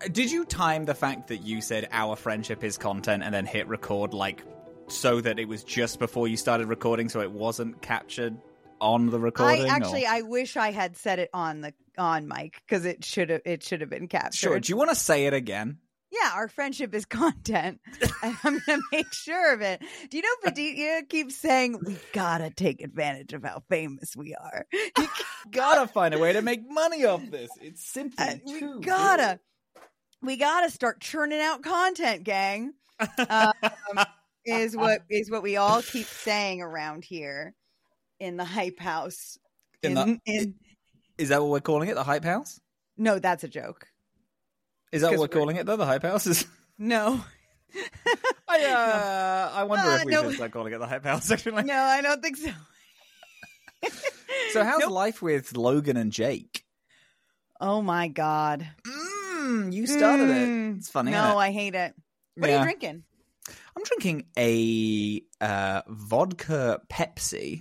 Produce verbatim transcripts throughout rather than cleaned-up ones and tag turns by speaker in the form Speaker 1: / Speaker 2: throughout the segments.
Speaker 1: Did you time the fact that you said our friendship is content and then hit record, like, so that it was just before you started recording, so it wasn't captured on the recording?
Speaker 2: I actually,
Speaker 1: or?
Speaker 2: I wish I had said it on the on mic because it should have it should have been captured.
Speaker 1: Sure. Do you want to say it again?
Speaker 2: Yeah, our friendship is content. And I'm going to make sure of it. Do you know Padilla keeps saying, we got to take advantage of how famous we are.
Speaker 1: You gotta find a way to make money off this. It's simply
Speaker 2: Uh,
Speaker 1: too
Speaker 2: we gotta,
Speaker 1: good.
Speaker 2: we gotta start churning out content, gang. Um, is what is what we all keep saying around here in the Hype House.
Speaker 1: In
Speaker 2: In,
Speaker 1: the-
Speaker 2: in,
Speaker 1: Is that what we're calling it? The Hype House?
Speaker 2: no, that's a joke.
Speaker 1: Is that what we're,
Speaker 2: we're-
Speaker 1: calling it, though? The Hype House? Is...
Speaker 2: No.
Speaker 1: I, uh, I wonder
Speaker 2: Uh,
Speaker 1: if we
Speaker 2: no.
Speaker 1: should start calling it the Hype House, actually.
Speaker 2: No, I don't think so.
Speaker 1: So how's
Speaker 2: Nope.
Speaker 1: life with Logan and Jake?
Speaker 2: Oh my God.
Speaker 1: Mm, you started
Speaker 2: Mm.
Speaker 1: it. It's funny,
Speaker 2: No,
Speaker 1: isn't it?
Speaker 2: I hate it. What are
Speaker 1: Yeah.
Speaker 2: you drinking?
Speaker 1: I'm drinking a uh, vodka Pepsi.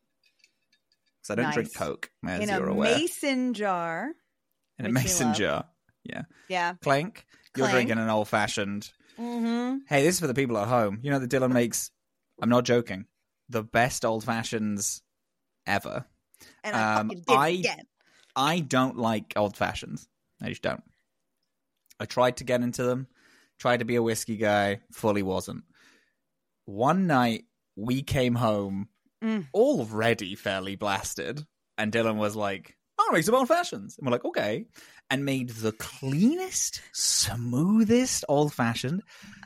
Speaker 1: Because I don't
Speaker 2: Nice.
Speaker 1: drink Coke, as
Speaker 2: In
Speaker 1: you're
Speaker 2: a
Speaker 1: aware.
Speaker 2: mason jar.
Speaker 1: In a
Speaker 2: which you
Speaker 1: mason
Speaker 2: love.
Speaker 1: jar. Yeah.
Speaker 2: Yeah.
Speaker 1: Clank. You're
Speaker 2: Clank.
Speaker 1: drinking an old-fashioned.
Speaker 2: Mm-hmm.
Speaker 1: Hey, this is for the people at home. You know that Dylan makes, I'm not joking, the best old-fashions ever.
Speaker 2: And I
Speaker 1: Um,
Speaker 2: fucking did
Speaker 1: I-
Speaker 2: it again.
Speaker 1: I don't like old-fashions. I just don't. I tried to get into them. Tried to be a whiskey guy. Fully wasn't. One night, we came home
Speaker 2: Mm.
Speaker 1: already fairly blasted. And Dylan was like, I'll make some old-fashions. And we're like, okay. And made the cleanest, smoothest old-fashioned.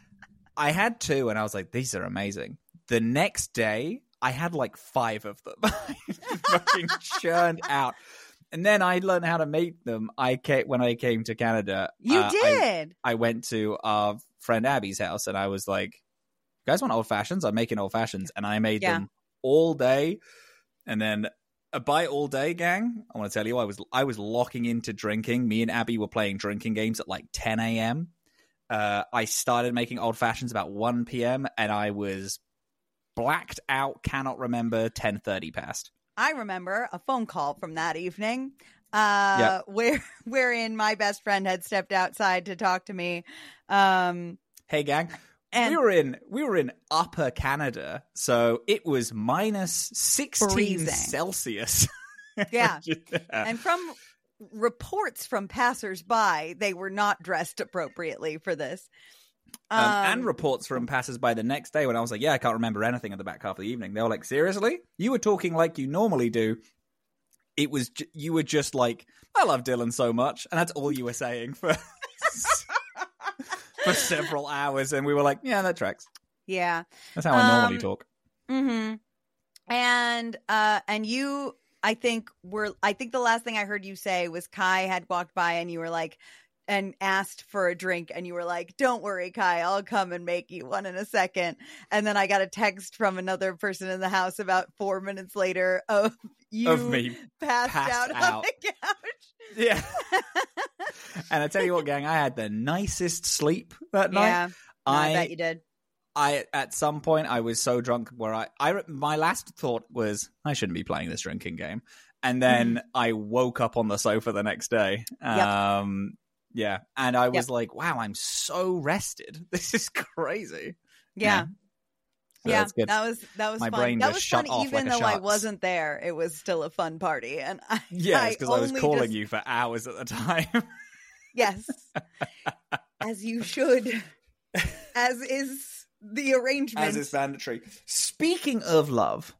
Speaker 1: I had two, and I was like, these are amazing. The next day, I had like five of them. Fucking churned out. And then I learned how to make them. I came, when I came to Canada.
Speaker 2: You
Speaker 1: uh, I-
Speaker 2: did.
Speaker 1: I went to our friend Abby's house, and I was like, you guys want old fashions? I'm making old fashions. And I made
Speaker 2: Yeah.
Speaker 1: them all day. And then uh, by all day, gang, I want to tell you, I was I was locking into drinking. Me and Abby were playing drinking games at like ten a.m. Uh, I started making old fashions about one p.m. and I was blacked out, cannot remember, ten thirty past.
Speaker 2: I remember a phone call from that evening uh, where wherein my best friend had stepped outside to talk to me. Um,
Speaker 1: Hey, gang.
Speaker 2: and
Speaker 1: we were in we were in Upper Canada, so it was minus sixteen
Speaker 2: Freezing.
Speaker 1: Celsius.
Speaker 2: yeah.
Speaker 1: Yeah.
Speaker 2: And from reports from passersby, they were not dressed appropriately for this.
Speaker 1: Um,
Speaker 2: Um,
Speaker 1: and reports from passers-by the next day when I was like, yeah, I can't remember anything in the back half of the evening. They were like, seriously? You were talking like you normally do. It was, j- you were just like, I love Dylan so much. And that's all you were saying for, for several hours. And we were like, yeah, that tracks.
Speaker 2: yeah.
Speaker 1: That's how I normally
Speaker 2: Um,
Speaker 1: talk.
Speaker 2: Mm-hmm. And uh, and you, I think were I think the last thing I heard you say was Kai had walked by and you were like, and asked for a drink, and you were like, "Don't worry, Kai, I'll come and make you one in a second." And then I got a text from another person in the house about four minutes later of you
Speaker 1: Of me
Speaker 2: passed,
Speaker 1: passed
Speaker 2: out, on
Speaker 1: out.
Speaker 2: the couch.
Speaker 1: Yeah. And I tell you what, gang, I had the nicest sleep that night.
Speaker 2: Yeah, no, I,
Speaker 1: I,
Speaker 2: bet you did.
Speaker 1: I at some point I was so drunk where I, I my last thought was I shouldn't be playing this drinking game, and then I woke up on the sofa the next day.
Speaker 2: Yep.
Speaker 1: Um, yeah, and I was
Speaker 2: Yep.
Speaker 1: like, wow, I'm so rested. This is crazy.
Speaker 2: Yeah.
Speaker 1: So
Speaker 2: Yeah,
Speaker 1: that's good.
Speaker 2: that was that was
Speaker 1: My
Speaker 2: fun.
Speaker 1: brain
Speaker 2: that
Speaker 1: just
Speaker 2: was
Speaker 1: shut
Speaker 2: fun,
Speaker 1: off
Speaker 2: even
Speaker 1: like a
Speaker 2: though I
Speaker 1: shark's.
Speaker 2: wasn't there. It was still a fun party, and I
Speaker 1: Yeah, because I, was
Speaker 2: only
Speaker 1: calling
Speaker 2: just-
Speaker 1: you for hours at the time.
Speaker 2: Yes, as you should, as is the arrangement.
Speaker 1: As is mandatory. Speaking of love,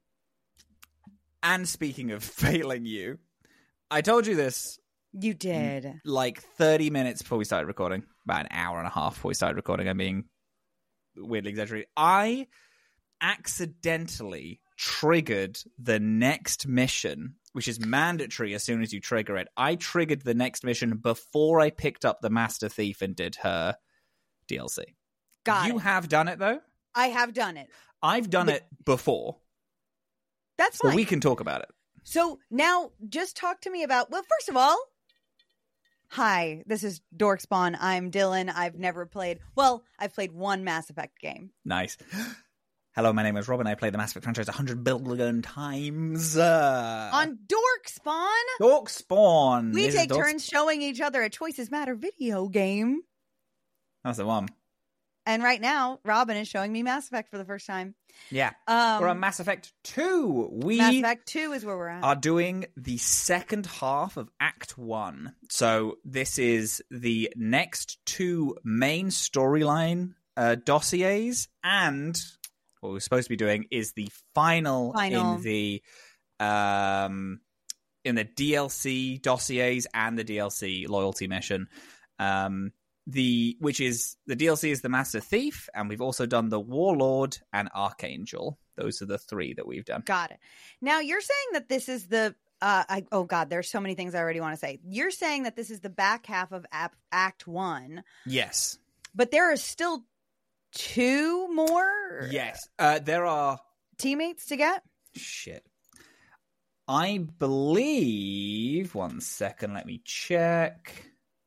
Speaker 1: and speaking of failing you, I told you this
Speaker 2: You did.
Speaker 1: like thirty minutes before we started recording, about an hour and a half before we started recording. I'm being weirdly exaggerated. I accidentally triggered the next mission, which is mandatory as soon as you trigger it. I triggered the next mission before I picked up the Master Thief and did her D L C.
Speaker 2: Got
Speaker 1: you
Speaker 2: it.
Speaker 1: have done it, though?
Speaker 2: I have done it.
Speaker 1: I've done
Speaker 2: But-
Speaker 1: it before,
Speaker 2: That's
Speaker 1: so
Speaker 2: fine.
Speaker 1: we can talk about it.
Speaker 2: So now just talk to me about, well, first of all, hi, this is Dorkspawn. I'm Dylan. I've never played, well, I've played one Mass Effect game.
Speaker 1: Nice. Hello, my name is Robin. I play the Mass Effect franchise one hundred billion times. Uh,
Speaker 2: On Dork Spawn,
Speaker 1: Dork Spawn.
Speaker 2: we
Speaker 1: This is
Speaker 2: take
Speaker 1: Dork
Speaker 2: turns showing each other a Choices Matter video game.
Speaker 1: That's the one.
Speaker 2: And right now, Robin is showing me Mass Effect for the first time.
Speaker 1: Yeah.
Speaker 2: Um,
Speaker 1: we're on Mass Effect two. We
Speaker 2: Mass Effect two is where we're at.
Speaker 1: are doing the second half of Act one. So this is the next two main storyline uh, dossiers, and what we're supposed to be doing is the final,
Speaker 2: Final.
Speaker 1: in the um in the D L C dossiers and the D L C loyalty mission. Um The which is the D L C is the Master Thief, and we've also done the Warlord and Archangel. Those are the three that we've done.
Speaker 2: Got it. Now you're saying that this is the uh, I, oh god, there's so many things I already want to say. You're saying that this is the back half of ap- Act One,
Speaker 1: Yes,
Speaker 2: but there are still two more.
Speaker 1: yes. Uh, there are
Speaker 2: teammates to get.
Speaker 1: shit. I believe. One second, let me check.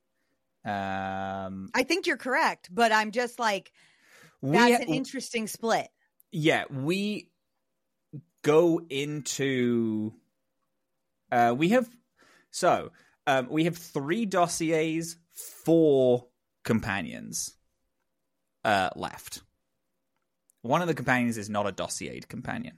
Speaker 1: Um,
Speaker 2: I think you're correct, but I'm just like
Speaker 1: we
Speaker 2: that's an interesting split.
Speaker 1: yeah, we go into. Uh, we have so um, we have three dossiers, four companions uh, left. One of the companions is not a dossiered companion,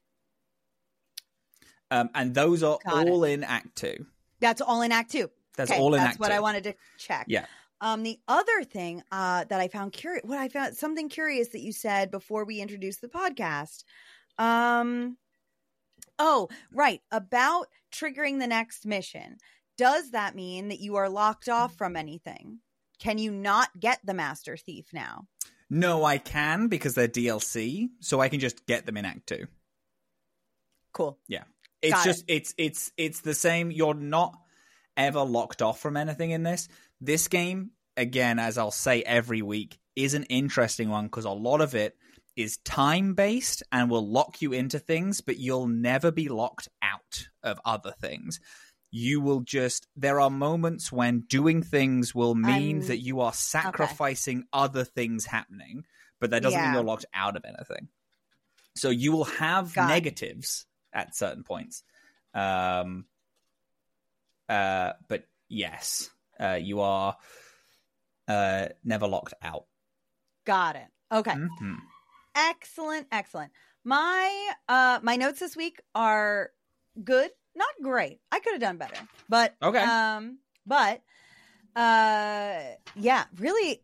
Speaker 1: um, and those are
Speaker 2: Got
Speaker 1: all in Act Two.
Speaker 2: That's all in Act Two.
Speaker 1: That's
Speaker 2: okay,
Speaker 1: all in
Speaker 2: that's
Speaker 1: Act
Speaker 2: what
Speaker 1: Two.
Speaker 2: I wanted to check.
Speaker 1: Yeah.
Speaker 2: Um, the other thing uh, that I found curious, what I found something curious that you said before we introduced the podcast. Um, oh, right. About triggering the next mission. Does that mean that you are locked off from anything? Can you not get the Master Thief now?
Speaker 1: No, I can because they're D L C, so I can just get them in Act Two.
Speaker 2: Cool.
Speaker 1: Yeah. It's
Speaker 2: Got
Speaker 1: just it's it's it's the same. You're not ever locked off from anything in this. This game, again, as I'll say every week, is an interesting one because a lot of it is time-based and will lock you into things, but you'll never be locked out of other things. You will just... There are moments when doing things will mean
Speaker 2: I'm-
Speaker 1: that you are sacrificing other things happening, but that doesn't mean
Speaker 2: Yeah.
Speaker 1: you're locked out of anything. So you will have
Speaker 2: Got it.
Speaker 1: negatives at certain points. Um, uh, but yes... Uh, you are uh, never locked out.
Speaker 2: Got it. Okay.
Speaker 1: Mm-hmm.
Speaker 2: Excellent. Excellent. My uh, my notes this week are good, not great. I could have done better, but
Speaker 1: Okay.
Speaker 2: Um, but uh, yeah, really,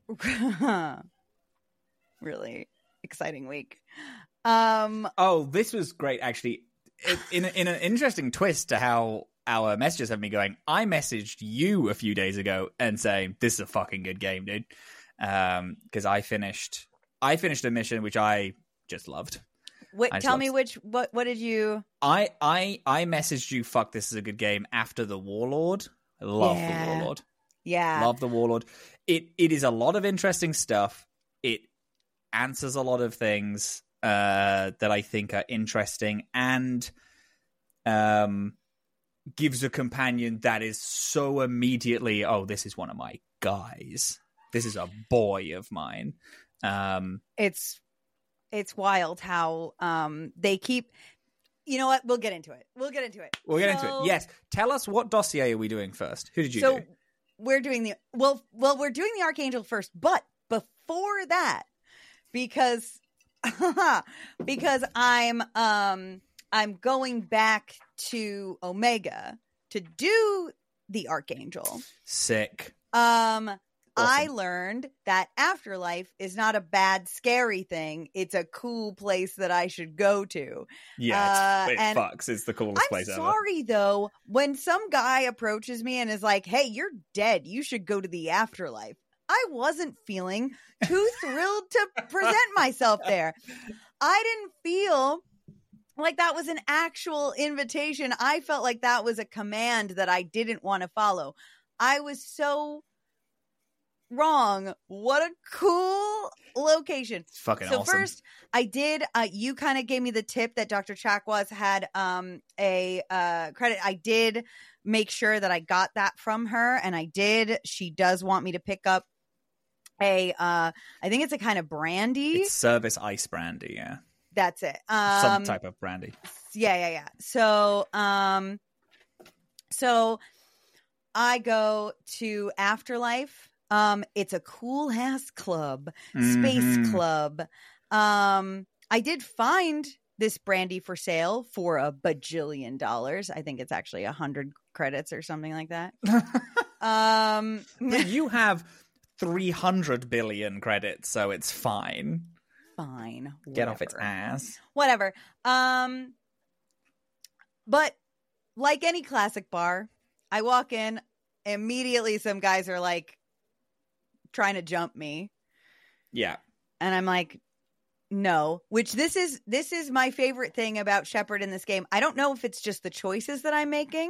Speaker 2: really exciting week. Um,
Speaker 1: Oh, this was great, actually. It, in a, in an interesting twist to how our messages have been going, I messaged you a few days ago and saying, this is a fucking good game, dude. Um, because I finished, I finished a mission which I just loved.
Speaker 2: wait,
Speaker 1: I just
Speaker 2: tell
Speaker 1: loved-
Speaker 2: me which what what did you?
Speaker 1: I, I, I messaged you, fuck, this is a good game after the Warlord. I love
Speaker 2: Yeah.
Speaker 1: the Warlord.
Speaker 2: Yeah,
Speaker 1: Love the Warlord. It it is a lot of interesting stuff. It answers a lot of things uh, that I think are interesting, and um, gives a companion that is so immediately, oh, this is one of my guys. This is a boy of mine. Um,
Speaker 2: it's it's wild how um they keep. You know what? We'll get into it. We'll get into it.
Speaker 1: we'll get into
Speaker 2: So-
Speaker 1: it. Yes, tell us what dossier are we doing first? Who did you
Speaker 2: so
Speaker 1: do?
Speaker 2: we're doing the well well we're doing the Archangel first, but before that, because because i'm um i'm going back to Omega to do the Archangel.
Speaker 1: Sick.
Speaker 2: um I
Speaker 1: Awesome.
Speaker 2: learned that afterlife is not a bad scary thing. It's a cool place that I should go to.
Speaker 1: Yeah,
Speaker 2: Uh,
Speaker 1: it's, it
Speaker 2: and
Speaker 1: fucks. It's the coolest
Speaker 2: I'm
Speaker 1: place ever.
Speaker 2: sorry though, when some guy approaches me and is like, "Hey, you're dead. You should go to the afterlife." I wasn't feeling too thrilled to present myself there. I didn't feel like that was an actual invitation. I felt like that was a command that I didn't want to follow. I was so wrong. What a cool location.
Speaker 1: It's fucking
Speaker 2: So
Speaker 1: awesome.
Speaker 2: first, I did. Uh, you kind of gave me the tip that Doctor Chakwas had um, a uh, credit. I did make sure that I got that from her, and I did. She does want me to pick up a. Uh, I think it's a kind of brandy.
Speaker 1: It's service ice brandy, yeah.
Speaker 2: That's it. Um,
Speaker 1: Some type of brandy.
Speaker 2: Yeah, yeah, yeah. So, um, so I go to Afterlife. Um, it's a cool ass club, space
Speaker 1: Mhm.
Speaker 2: club. Um, I did find this brandy for sale for a bajillion dollars. I think it's actually a hundred credits or something like that. um,
Speaker 1: But you have three hundred billion credits, so it's fine.
Speaker 2: fine. Whatever.
Speaker 1: Get off its ass.
Speaker 2: Whatever. Um, but like any classic bar, I walk in, immediately some guys are like trying to jump me.
Speaker 1: Yeah.
Speaker 2: And I'm like, no, which this is this is my favorite thing about Shepard in this game. I don't know if it's just the choices that I'm making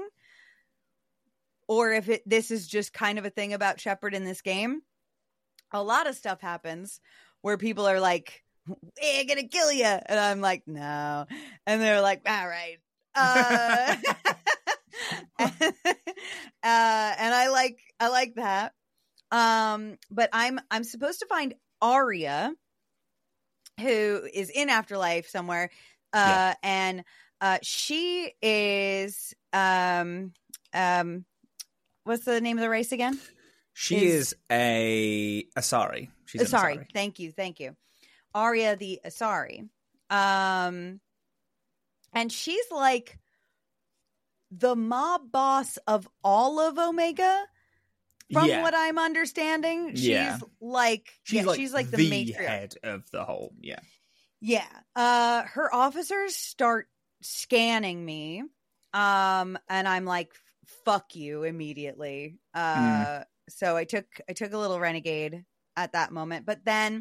Speaker 2: or if it this is just kind of a thing about Shepard in this game. A lot of stuff happens where people are like, hey, I'm gonna kill you. And I'm like, no. And they're like, all right. Uh, and, uh, and I like I like that. Um, but I'm I'm supposed to find Arya, who is in Afterlife somewhere. Uh,
Speaker 1: Yeah.
Speaker 2: and uh, she is um um what's the name of the race again?
Speaker 1: She
Speaker 2: Is-
Speaker 1: is a Asari. She's an
Speaker 2: Sorry,
Speaker 1: Asari.
Speaker 2: thank you, thank you. Arya the Asari. Um, and she's like the mob boss of all of Omega. From
Speaker 1: Yeah.
Speaker 2: what I'm understanding, she's
Speaker 1: Yeah.
Speaker 2: like
Speaker 1: She's,
Speaker 2: yeah,
Speaker 1: like,
Speaker 2: she's like the,
Speaker 1: the
Speaker 2: matriarch.
Speaker 1: head of the whole. Yeah.
Speaker 2: Yeah. Uh, her officers start scanning me, um, and I'm like, "Fuck you!" immediately. Uh,
Speaker 1: Mm.
Speaker 2: so I took I took a little renegade at that moment, but then,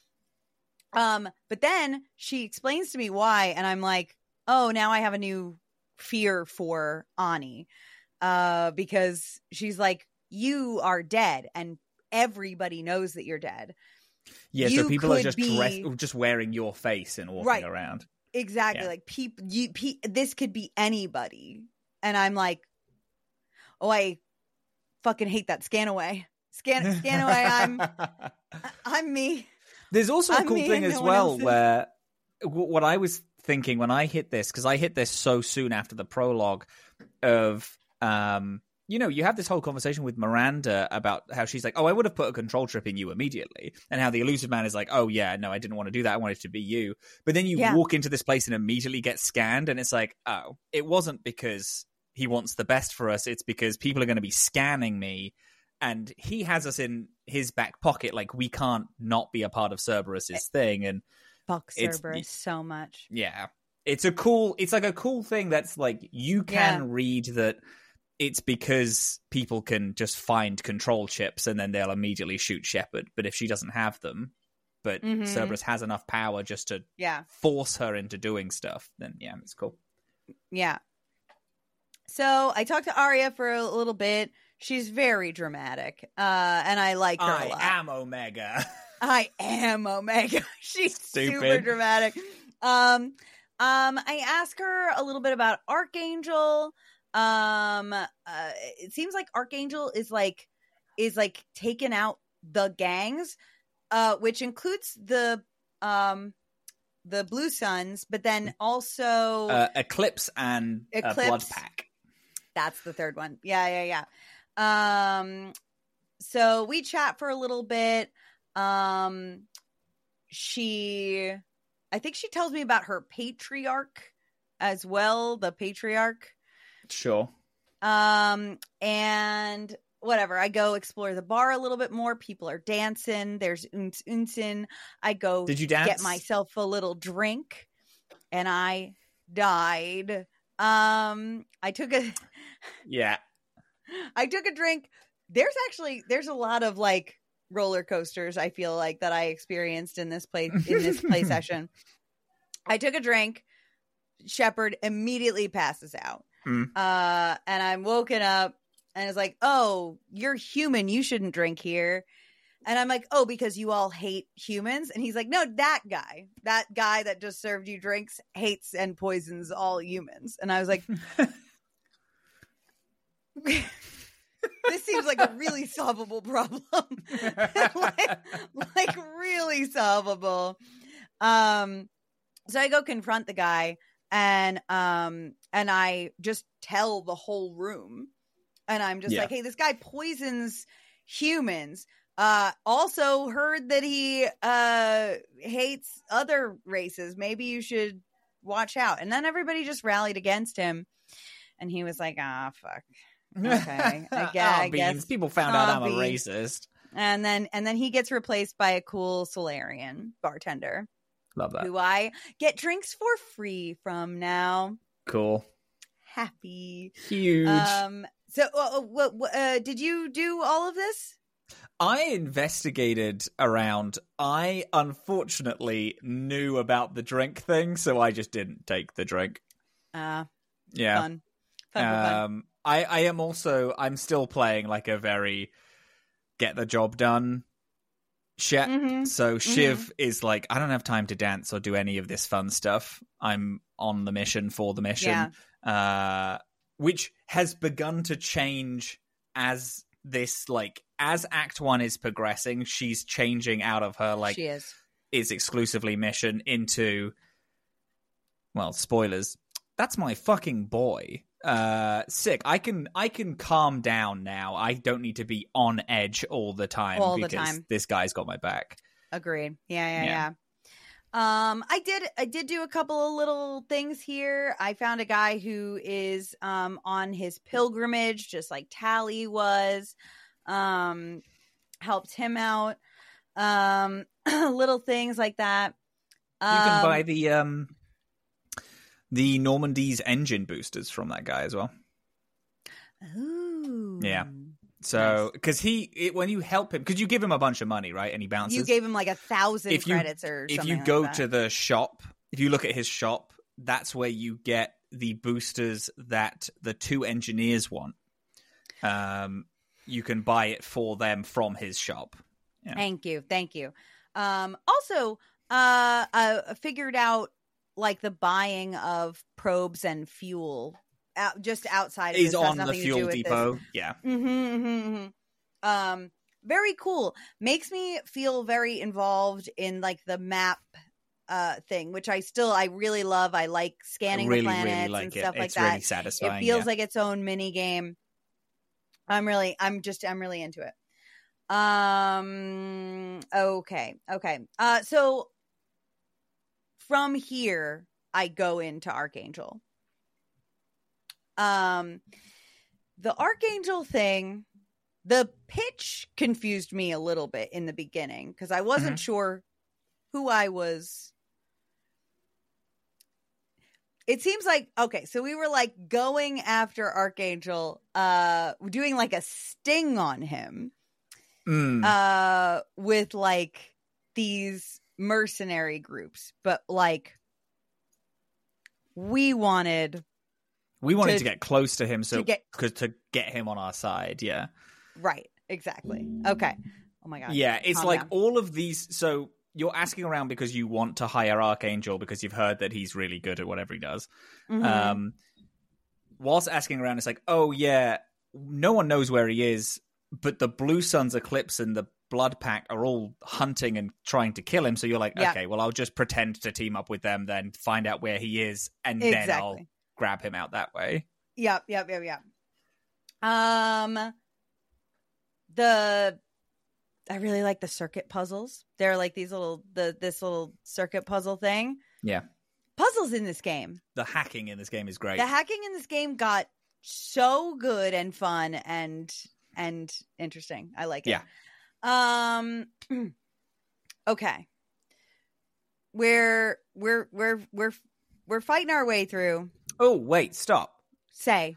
Speaker 2: um, but then she explains to me why, and I'm like, "Oh, now I have a new fear for Ani," uh, because she's like, "You are dead, and everybody knows that you're dead."
Speaker 1: Yeah,
Speaker 2: You
Speaker 1: so people are
Speaker 2: could
Speaker 1: just
Speaker 2: be-
Speaker 1: dress- just wearing your face and walking
Speaker 2: Right.
Speaker 1: around.
Speaker 2: Exactly.
Speaker 1: Yeah.
Speaker 2: Like people, you, pe- this could be anybody. And I'm like, oh, I fucking hate that. Scan away, scan, scan away. I'm, I'm me.
Speaker 1: There's also a
Speaker 2: I'm
Speaker 1: cool
Speaker 2: me
Speaker 1: thing
Speaker 2: and
Speaker 1: as
Speaker 2: no one
Speaker 1: well
Speaker 2: else is.
Speaker 1: where w- what I was thinking when I hit this, because I hit this so soon after the prologue of, um, you know, you have this whole conversation with Miranda about how she's like, oh, I would have put a control trip in you immediately. And how the Elusive Man is like, oh, yeah, no, I didn't want to do that. I wanted it to be you. But then you
Speaker 2: Yeah.
Speaker 1: walk into this place and immediately get scanned. And it's like, oh, it wasn't because he wants the best for us. It's because people are going to be scanning me. And he has us in his back pocket. Like, we can't not be a part of Cerberus's thing. And
Speaker 2: Fuck
Speaker 1: It's-
Speaker 2: Cerberus so much.
Speaker 1: yeah, it's a cool, it's like a cool thing that's like, you can
Speaker 2: Yeah.
Speaker 1: read that it's because people can just find control chips and then they'll immediately shoot Shepard. But if she doesn't have them, but
Speaker 2: Mhm.
Speaker 1: Cerberus has enough power just to
Speaker 2: Yeah.
Speaker 1: force her into doing stuff, then yeah, it's cool.
Speaker 2: Yeah. So I talked to Arya for a little bit. She's very dramatic. Uh, and I like her a
Speaker 1: I
Speaker 2: lot.
Speaker 1: am Omega.
Speaker 2: I am Omega. She's super
Speaker 1: Stupid.
Speaker 2: dramatic. Um, um, I ask her a little bit about Archangel. Um, uh, it seems like Archangel is like is like taking out the gangs, uh, which includes the um the Blue Suns, but then also
Speaker 1: uh, Eclipse and uh,
Speaker 2: Eclipse.
Speaker 1: Blood Pack.
Speaker 2: that's the third one. Yeah, yeah, yeah. Um, so we chat for a little bit. Um, she, I think she tells me about her patriarch as well, the patriarch.
Speaker 1: Sure.
Speaker 2: Um, and whatever, I go explore the bar a little bit more. People are dancing. There's Uns Unsin. I go
Speaker 1: Did you dance?
Speaker 2: get myself a little drink, and I died. Um, I took a.
Speaker 1: Yeah.
Speaker 2: I took a drink. There's actually there's a lot of like roller coasters I feel like that I experienced in this play in this play session. I took a drink. Shepard immediately passes out.
Speaker 1: Mm.
Speaker 2: Uh and I'm woken up and it's like, "Oh, you're human. You shouldn't drink here." And I'm like, "Oh, because you all hate humans?" And he's like, "No, that guy. That guy that just served you drinks hates and poisons all humans." And I was like, this seems like a really solvable problem. like, like really solvable. Um, So I go confront the guy, and um and I just tell the whole room, and I'm just
Speaker 1: Yeah.
Speaker 2: like, hey, this guy poisons humans. Uh, also heard that he uh hates other races. Maybe you should watch out. And then everybody just rallied against him, and he was like, ah, fuck. Okay, I guess.
Speaker 1: oh,
Speaker 2: I guess.
Speaker 1: beans. People found
Speaker 2: Oh,
Speaker 1: out I'm a
Speaker 2: beans.
Speaker 1: racist.
Speaker 2: And then and then he gets replaced by a cool Solarian bartender,
Speaker 1: Love that.
Speaker 2: who I get drinks for free from now.
Speaker 1: Cool.
Speaker 2: Happy.
Speaker 1: Huge.
Speaker 2: Um. So, uh, what? Uh, did you do all of this?
Speaker 1: I investigated around. I unfortunately knew about the drink thing, so I just didn't take the drink.
Speaker 2: Uh,
Speaker 1: Yeah.
Speaker 2: fun. Fun, fun, fun.
Speaker 1: Um, I, I am also, I'm still playing like a very get the job done shit.
Speaker 2: Mhm.
Speaker 1: So Shiv is like, I don't have time to dance or do any of this fun stuff. I'm on the mission for the mission. Uh, which has begun to change as this, like, as Act One is progressing, she's changing out of her, like,
Speaker 2: She is.
Speaker 1: is exclusively mission into, well, spoilers. That's my fucking boy. Uh, sick. I can I can calm down now. I don't need to be on edge all the time
Speaker 2: All the
Speaker 1: because
Speaker 2: time.
Speaker 1: this guy's got my back.
Speaker 2: Agreed. Yeah, yeah,
Speaker 1: Yeah.
Speaker 2: yeah. Um, I did I did do a couple of little things here. I found a guy who is um on his pilgrimage, just like Tally was. Um, helped him out. Um, little things like that.
Speaker 1: You can
Speaker 2: Um,
Speaker 1: buy the um the Normandy's engine boosters from that guy as well.
Speaker 2: Ooh.
Speaker 1: Yeah. So, because he, it, when you help him, because you give him a bunch of money, right? And he bounces.
Speaker 2: You gave him like a thousand
Speaker 1: If you-
Speaker 2: credits or
Speaker 1: if
Speaker 2: something
Speaker 1: you go
Speaker 2: like that.
Speaker 1: to the shop, if you look at his shop, that's where you get the boosters that the two engineers want. Um, you can buy it for them from his shop. Yeah.
Speaker 2: Thank you. Thank you. Um, also, uh, I figured out like the buying of probes and fuel out, just outside of
Speaker 1: He's
Speaker 2: this. Has
Speaker 1: on the
Speaker 2: nothing to do
Speaker 1: fuel
Speaker 2: with
Speaker 1: depot. Yeah.
Speaker 2: This. Mm-hmm, mm-hmm, mm-hmm. Um, very cool. Makes me feel very involved in like the map uh thing, which I still I really love. I like scanning
Speaker 1: really,
Speaker 2: the planets
Speaker 1: really like
Speaker 2: and
Speaker 1: it.
Speaker 2: stuff like
Speaker 1: It's
Speaker 2: that.
Speaker 1: really satisfying.
Speaker 2: It feels
Speaker 1: yeah.
Speaker 2: like its own mini game. I'm really, I'm just, I'm really into it. Um. Okay. Okay. Uh. So from here, I go into Archangel. Um, the Archangel thing, the pitch confused me a little bit in the beginning because I wasn't
Speaker 1: Mhm.
Speaker 2: sure who I was. It seems like, okay, so we were like going after Archangel, uh, doing like a sting on him,
Speaker 1: Mm.
Speaker 2: uh, with like these mercenary groups, but like we wanted,
Speaker 1: we wanted
Speaker 2: to-
Speaker 1: to, get close to him, so
Speaker 2: to get-
Speaker 1: cause to get him on our side. Yeah.
Speaker 2: right, exactly. Okay. Oh my God.
Speaker 1: Yeah, it's
Speaker 2: Calm
Speaker 1: like
Speaker 2: down.
Speaker 1: all of these. So you're asking around because you want to hire Archangel because you've heard that he's really good at whatever he does.
Speaker 2: Mhm.
Speaker 1: Um, whilst asking around, it's like, oh yeah, no one knows where he is, but the Blue Suns Eclipse and the Blood Pack are all hunting and trying to kill him. So you're like,
Speaker 2: Yeah.
Speaker 1: okay, well, I'll just pretend to team up with them, then find out where he is, and then I'll
Speaker 2: Exactly.
Speaker 1: grab him out that way.
Speaker 2: Yep, yep, yep, yep. Um, the I really like the circuit puzzles. They're like these little the this little circuit puzzle thing.
Speaker 1: Yeah.
Speaker 2: Puzzles in this game.
Speaker 1: The hacking in this game is great.
Speaker 2: The hacking in this game got so good and fun and and interesting. I like it.
Speaker 1: Yeah.
Speaker 2: Um. Okay. We're we're we're we're we're fighting our way through.
Speaker 1: Oh, wait, stop.
Speaker 2: Say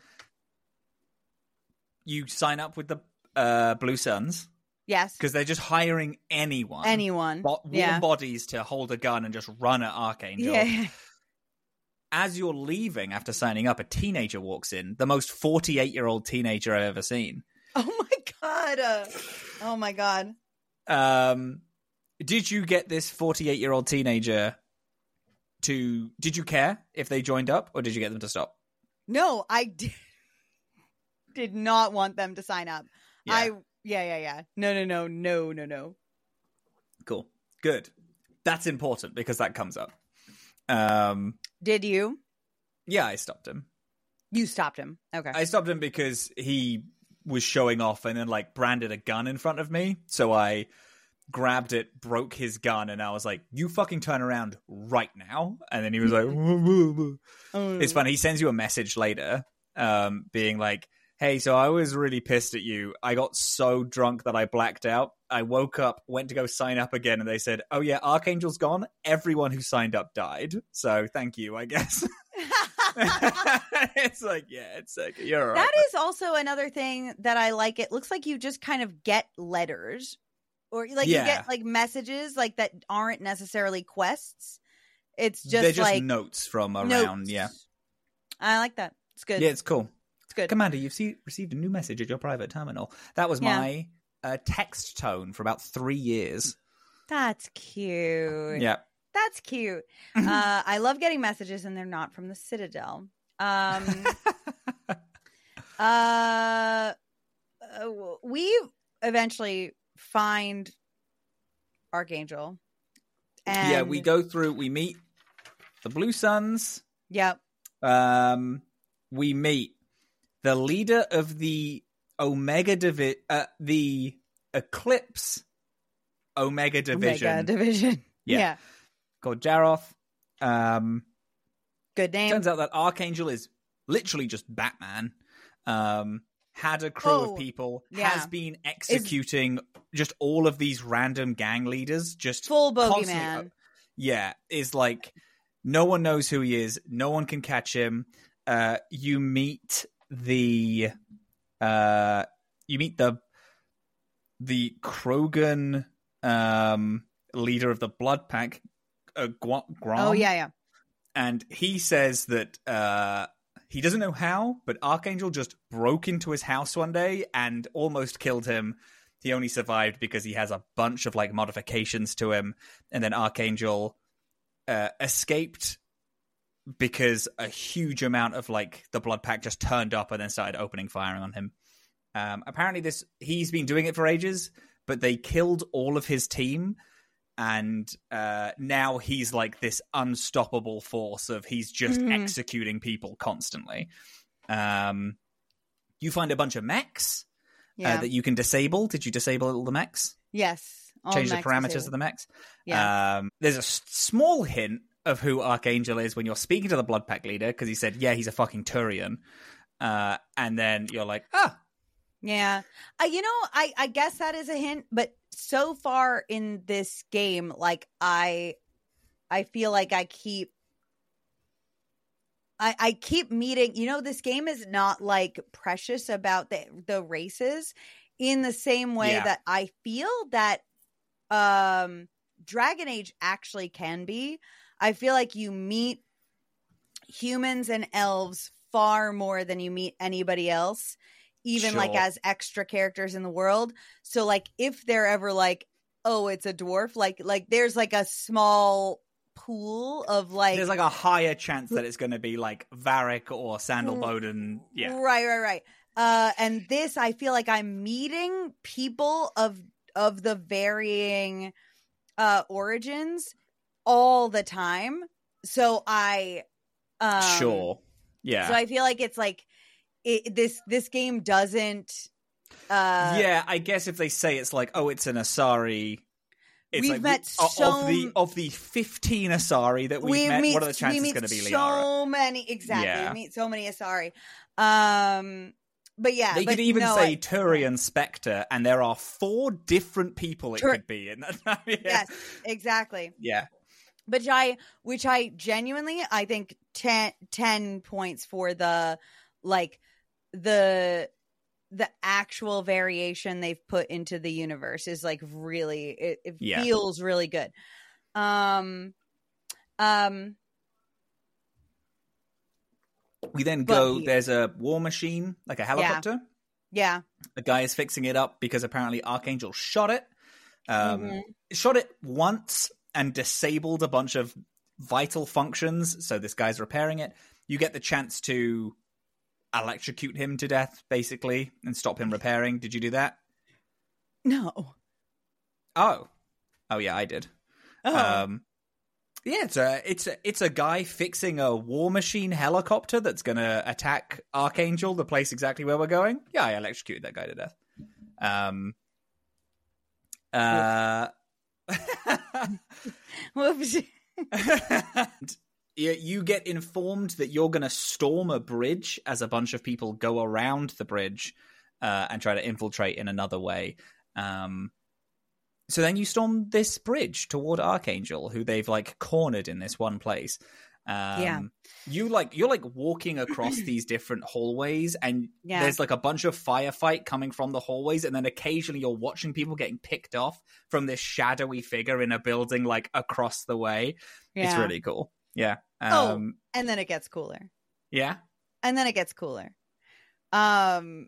Speaker 1: You sign up with the uh, Blue Suns
Speaker 2: yes.
Speaker 1: because they're just hiring anyone.
Speaker 2: Anyone.
Speaker 1: Bo- warm
Speaker 2: yeah.
Speaker 1: bodies to hold a gun and just run at Archangel.
Speaker 2: Yeah.
Speaker 1: As you're leaving after signing up, a teenager walks in, the most forty-eight-year-old teenager I've ever seen.
Speaker 2: Oh my god. Uh, oh my god.
Speaker 1: Um, did you get this forty-eight-year-old teenager to... Did you care if they joined up, or did you get them to stop?
Speaker 2: No, I did, did not want them to sign up.
Speaker 1: Yeah.
Speaker 2: I yeah, yeah, yeah. No, no, no, no, no, no.
Speaker 1: Cool. Good. That's important because that comes up. Um,
Speaker 2: Did you?
Speaker 1: yeah, I stopped him.
Speaker 2: You stopped him. Okay.
Speaker 1: I stopped him because he was showing off and then like branded a gun in front of me. So I grabbed it, broke his gun, and I was like, you fucking turn around right now. And then he was like,
Speaker 2: Oh.
Speaker 1: It's funny. He sends you a message later um, being like, hey, so I was really pissed at you. I got so drunk that I blacked out. I woke up, went to go sign up again, and they said, oh yeah, Archangel's gone. Everyone who signed up died. So thank you, I guess. It's like, yeah, it's like, you're all right.
Speaker 2: That is also another thing that I like. It looks like you just kind of get letters, or like
Speaker 1: Yeah.
Speaker 2: you get like messages like that aren't necessarily quests. It's just,
Speaker 1: They're just
Speaker 2: like
Speaker 1: notes from around,
Speaker 2: notes.
Speaker 1: yeah.
Speaker 2: I like that. It's good.
Speaker 1: Yeah, it's cool.
Speaker 2: It's good.
Speaker 1: Commander, you've see- received a new message at your private terminal. That was
Speaker 2: Yeah.
Speaker 1: my uh, text tone for about three years.
Speaker 2: That's cute.
Speaker 1: Yeah.
Speaker 2: That's cute. uh, I love getting messages, and they're not from the Citadel. Um, uh, we eventually find Archangel. And
Speaker 1: Yeah, we go through, we meet the Blue Suns.
Speaker 2: Yep.
Speaker 1: Um, we meet the leader of the Omega Divi- uh, the Eclipse Omega Division.
Speaker 2: Omega Division.
Speaker 1: Yeah.
Speaker 2: Yeah.
Speaker 1: Called Jaroth. Um,
Speaker 2: Good name.
Speaker 1: turns out that Archangel is literally just Batman. Um, had a crew
Speaker 2: Oh,
Speaker 1: of people,
Speaker 2: yeah.
Speaker 1: has been executing just all of these random gang leaders, just
Speaker 2: Full
Speaker 1: constantly-
Speaker 2: bogeyman.
Speaker 1: Yeah, is like no one knows who he is, no one can catch him. Uh, you meet the uh, you meet the the Krogan um, leader of the Blood Pack, uh, Gu- Grom.
Speaker 2: Oh, yeah, yeah.
Speaker 1: And he says that uh, he doesn't know how, but Archangel just broke into his house one day and almost killed him. He only survived because he has a bunch of like modifications to him. And then Archangel uh, escaped because a huge amount of like the Blood Pack just turned up and then started opening firing on him. Um, apparently this he's been doing it for ages, but they killed all of his team. And uh, now he's like this unstoppable force of he's just
Speaker 2: Mhm.
Speaker 1: executing people constantly. Um, you find a bunch of mechs
Speaker 2: Yeah.
Speaker 1: uh, that you can disable. Did you disable all the mechs?
Speaker 2: Yes. All
Speaker 1: Change the
Speaker 2: mechs
Speaker 1: parameters
Speaker 2: disabled.
Speaker 1: of the mechs?
Speaker 2: Yeah.
Speaker 1: Um, there's a s- small hint of who Archangel is when you're speaking to the Blood Pack leader, because he said, yeah, he's a fucking Turian. Uh, and then you're like, ah.
Speaker 2: Yeah. I, you know, I, I guess that is a hint, but so far in this game, like I, I feel like I keep, I, I keep meeting, you know, this game is not like precious about the, the races in the same way
Speaker 1: Yeah.
Speaker 2: that I feel that, um, Dragon Age actually can be. I feel like you meet humans and elves far more than you meet anybody else, even like
Speaker 1: Sure.
Speaker 2: as extra characters in the world. So like if they're ever like, oh, it's a dwarf, like like there's like a small pool of like,
Speaker 1: There's like a higher chance that it's going to be like Varric or Sandal Bowden. Yeah.
Speaker 2: right, right, right. Uh, and this, I feel like I'm meeting people of of the varying uh origins all the time. So I, um,
Speaker 1: Sure. Yeah.
Speaker 2: So I feel like it's like it, this this game doesn't. Uh,
Speaker 1: yeah, I guess if they say it's like, oh, it's an Asari. It's
Speaker 2: We've
Speaker 1: like,
Speaker 2: met
Speaker 1: of
Speaker 2: so
Speaker 1: the of the fifteen Asari that we've,
Speaker 2: we
Speaker 1: met.
Speaker 2: meet,
Speaker 1: What are the chances
Speaker 2: we
Speaker 1: going
Speaker 2: meet
Speaker 1: to be
Speaker 2: so
Speaker 1: Liara?
Speaker 2: many exactly.
Speaker 1: Yeah.
Speaker 2: We meet so many Asari. Um, but yeah,
Speaker 1: They
Speaker 2: but
Speaker 1: could even
Speaker 2: no,
Speaker 1: say
Speaker 2: I-
Speaker 1: Turian Spectre, and there are four different people it
Speaker 2: Tur-
Speaker 1: could be in that. yeah.
Speaker 2: Yes, exactly.
Speaker 1: Yeah.
Speaker 2: Which I, which I genuinely, I think ten, ten points for the, like, the, the actual variation they've put into the universe is like really, it, it
Speaker 1: Yeah.
Speaker 2: feels really good. Um, um,
Speaker 1: We then
Speaker 2: But
Speaker 1: go,
Speaker 2: he-
Speaker 1: there's a war machine, like a helicopter.
Speaker 2: yeah.
Speaker 1: The guy is fixing it up because apparently Archangel shot it. Um,
Speaker 2: Mhm.
Speaker 1: Shot it once and disabled a bunch of vital functions. So this guy's repairing it. You get the chance to electrocute him to death, basically, and stop him repairing. Did you do that?
Speaker 2: No.
Speaker 1: Oh. Oh, yeah, I did.
Speaker 2: Oh.
Speaker 1: Um, Yeah, it's a it's a it's a guy fixing a War Machine helicopter that's gonna attack Archangel, the place exactly where we're going. Yeah, I electrocuted that guy to death. Um. Uh.
Speaker 2: Whoops.
Speaker 1: you, you get informed that you're gonna storm a bridge as a bunch of people go around the bridge uh, and try to infiltrate in another way. Um. So then you storm this bridge toward Archangel, who they've like cornered in this one place. Um,
Speaker 2: Yeah.
Speaker 1: You like you're like walking across these different hallways, and
Speaker 2: Yeah.
Speaker 1: there's like a bunch of firefight coming from the hallways, and then occasionally you're watching people getting picked off from this shadowy figure in a building like across the way.
Speaker 2: Yeah.
Speaker 1: It's really cool. Yeah.
Speaker 2: Oh,
Speaker 1: Um,
Speaker 2: and then it gets cooler.
Speaker 1: yeah.
Speaker 2: And then it gets cooler. Um,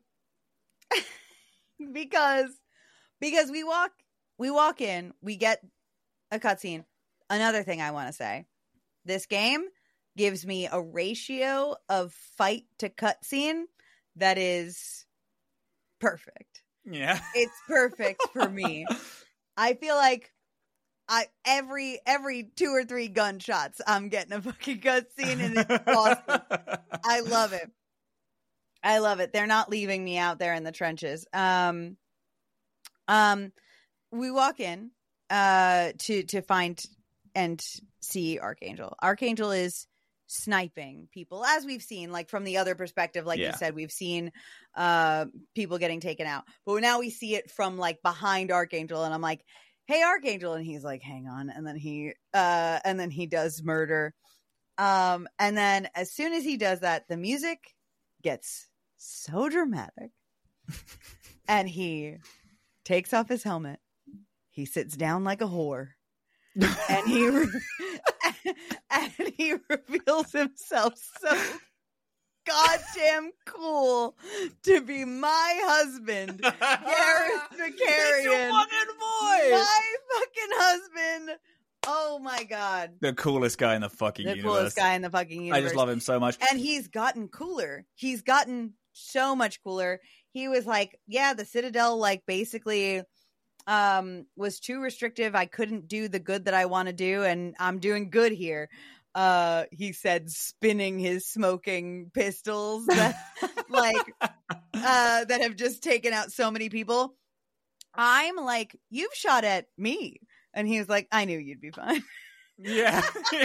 Speaker 2: because because we walk we walk in, we get a cutscene. Another thing I want to say: this game gives me a ratio of fight to cutscene that is perfect.
Speaker 1: Yeah.
Speaker 2: It's perfect for me. I feel like I every every two or three gunshots, I'm getting a fucking cutscene, and it's awesome. I love it. I love it. They're not leaving me out there in the trenches. Um, um, we walk in uh, to to find and see Archangel. Archangel is sniping people, as we've seen, like from the other perspective. Like
Speaker 1: Yeah.
Speaker 2: you said, we've seen uh, people getting taken out, but now we see it from like behind Archangel, and I'm like, "Hey, Archangel," and he's like, "Hang on," and then he uh, and then he does murder. Um, and then as soon as he does that, the music gets so dramatic, and he takes off his helmet. He sits down like a whore, and he re- and he reveals himself so goddamn cool to be my husband, Gareth Vakarian,
Speaker 1: It's your fucking boy.
Speaker 2: my fucking husband. Oh my god,
Speaker 1: The coolest guy in the fucking
Speaker 2: the
Speaker 1: universe.
Speaker 2: coolest guy in the fucking universe.
Speaker 1: I just love him so much.
Speaker 2: And he's gotten cooler. He's gotten so much cooler. He was like, yeah, the Citadel, like, basically um, was too restrictive. I couldn't do the good that I want to do, and I'm doing good here. Uh, he said, spinning his smoking pistols that, like, uh, that have just taken out so many people. I'm like, you've shot at me. And he was like, I knew you'd be fine.
Speaker 1: Yeah.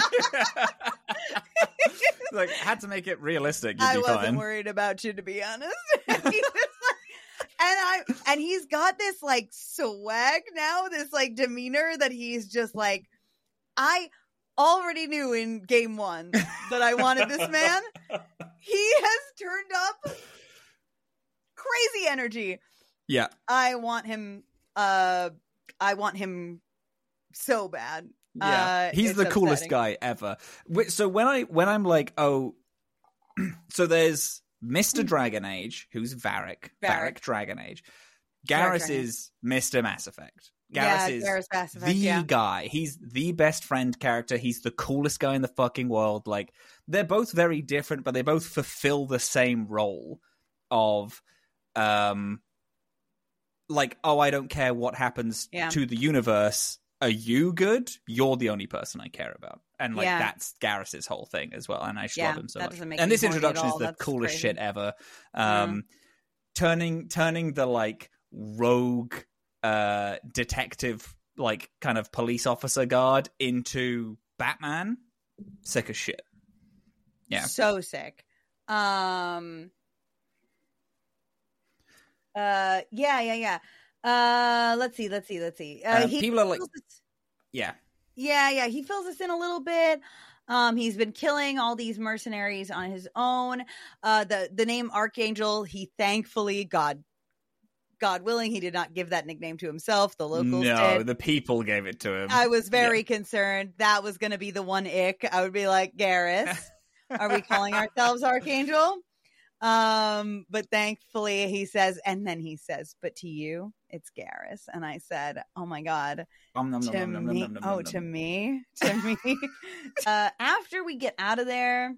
Speaker 1: Like, had to make it realistic. You'd
Speaker 2: I
Speaker 1: be
Speaker 2: wasn't
Speaker 1: fine.
Speaker 2: worried about you, to be honest. And he was like- and I and he's got this like swag now, this like demeanor that he's just like, I already knew in game one that I wanted this man. He has turned up crazy energy.
Speaker 1: Yeah.
Speaker 2: I want him. Uh, I want him so bad.
Speaker 1: Yeah,
Speaker 2: Uh,
Speaker 1: he's
Speaker 2: it's
Speaker 1: the coolest
Speaker 2: upsetting.
Speaker 1: guy ever. Wh- So when I when I'm like, oh, so there's Mister Dragon Age, who's Varric, Varric,
Speaker 2: Varric.
Speaker 1: Dragon Age.
Speaker 2: Dragon
Speaker 1: Garrus
Speaker 2: Age.
Speaker 1: is Mister Mass Effect. Garrus
Speaker 2: Yeah,
Speaker 1: is
Speaker 2: Garrus Mass Effect,
Speaker 1: the
Speaker 2: yeah.
Speaker 1: guy. He's the best friend character. He's the coolest guy in the fucking world. Like, they're both very different, but they both fulfill the same role of, um, like, oh, I don't care what happens
Speaker 2: Yeah.
Speaker 1: to the universe. Are you good? You're the only person I care about. And, like,
Speaker 2: Yeah.
Speaker 1: that's Garrus's whole thing as well. And I just
Speaker 2: Yeah,
Speaker 1: love him so
Speaker 2: that
Speaker 1: much.
Speaker 2: doesn't make
Speaker 1: And
Speaker 2: me
Speaker 1: this
Speaker 2: horny at
Speaker 1: introduction is
Speaker 2: all.
Speaker 1: the
Speaker 2: That's
Speaker 1: coolest
Speaker 2: crazy.
Speaker 1: shit ever. Um, turning turning the, like, rogue uh, detective, like, kind of police officer guard into Batman. Sick as shit. Yeah.
Speaker 2: So sick. Um. Uh. Yeah. Yeah. Yeah. Uh. Let's see. Let's see. Let's see. Uh,
Speaker 1: Um,
Speaker 2: he
Speaker 1: people are like-
Speaker 2: fills us-
Speaker 1: Yeah.
Speaker 2: yeah. Yeah. He fills us in a little bit. Um. He's been killing all these mercenaries on his own. Uh. The the name Archangel. He thankfully, God, God willing, he did not give that nickname to himself. The locals
Speaker 1: No,
Speaker 2: did.
Speaker 1: the people gave it to him.
Speaker 2: I was very concerned that was going to be the one ick. I would be like, Garrus, are we calling ourselves Archangel? Um, but thankfully he says, and then he says, but to you, it's Garrus. And I said, oh my God,
Speaker 1: Um, nom, nom,
Speaker 2: to
Speaker 1: nom, nom,
Speaker 2: me,
Speaker 1: nom, nom,
Speaker 2: oh,
Speaker 1: nom,
Speaker 2: to
Speaker 1: nom.
Speaker 2: me, to me. uh, after we get out of there,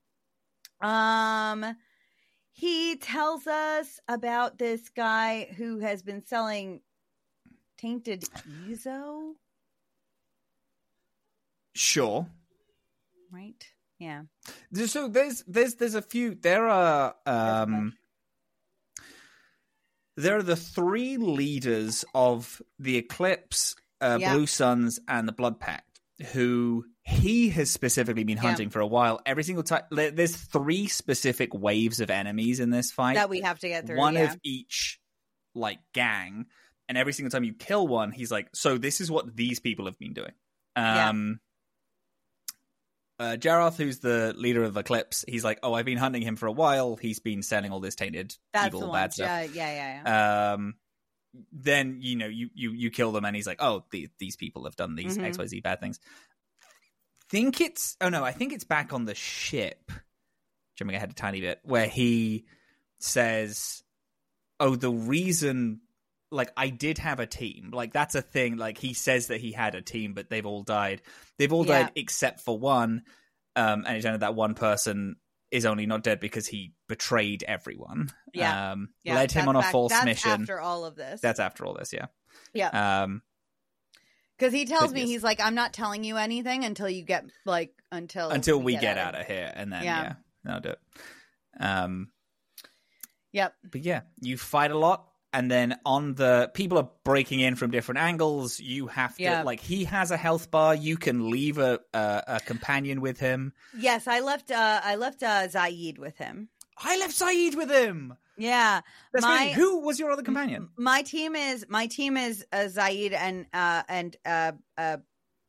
Speaker 2: um, he tells us about this guy who has been selling tainted Ezo.
Speaker 1: Sure.
Speaker 2: Right? Yeah.
Speaker 1: So there's there's there's a few. There are um, there are the three leaders of the Eclipse, uh,
Speaker 2: Yeah.
Speaker 1: Blue Suns, and the Blood Pact, who he has specifically been hunting
Speaker 2: Yeah.
Speaker 1: for a while. Every single time, there's three specific waves of enemies in this fight.
Speaker 2: That we have to get through.
Speaker 1: One
Speaker 2: yeah.
Speaker 1: of each, like, gang, and every single time you kill one, he's like, "So this is what these people have been doing." Um. Uh, Jaroth, who's the leader of Eclipse, he's like, oh, I've been hunting him for a while. He's been selling all this tainted,
Speaker 2: That's
Speaker 1: evil,
Speaker 2: the
Speaker 1: bad
Speaker 2: one.
Speaker 1: stuff.
Speaker 2: Yeah, yeah, yeah. yeah.
Speaker 1: Um, then, you know, you, you, you kill them and he's like, oh, the, these people have done these
Speaker 2: Mhm.
Speaker 1: X Y Z bad things. Think it's, oh no, I think it's back on the ship, jumping ahead a tiny bit, where he says, oh, the reason, like, I did have a team. Like, that's a thing. Like, he says that he had a team, but they've all died. They've all
Speaker 2: Yeah.
Speaker 1: died except for one. Um, and it turned out that one person is only not dead because he betrayed everyone.
Speaker 2: Yeah.
Speaker 1: Um,
Speaker 2: yeah.
Speaker 1: led him
Speaker 2: That's
Speaker 1: on a
Speaker 2: back-
Speaker 1: false
Speaker 2: that's
Speaker 1: mission.
Speaker 2: after all of this.
Speaker 1: That's after all this, yeah.
Speaker 2: Yeah.
Speaker 1: Um,
Speaker 2: Because he tells
Speaker 1: but
Speaker 2: me,
Speaker 1: yes.
Speaker 2: he's like, I'm not telling you anything until you get, like, until
Speaker 1: until we get,
Speaker 2: out
Speaker 1: out of here. And then,
Speaker 2: Yeah.
Speaker 1: yeah, that'll do it. Um,
Speaker 2: Yep.
Speaker 1: but yeah, you fight a lot. And then on the people are breaking in from different angles. You have to
Speaker 2: Yeah.
Speaker 1: like he has a health bar. You can leave a a, a companion with him.
Speaker 2: Yes, I left, uh, I left, uh, Zaid with him.
Speaker 1: I left Saeed with him.
Speaker 2: Yeah.
Speaker 1: That's
Speaker 2: My-
Speaker 1: crazy. Who was your other companion?
Speaker 2: My team is, my team is, uh, Zaid and, uh, and, uh, uh,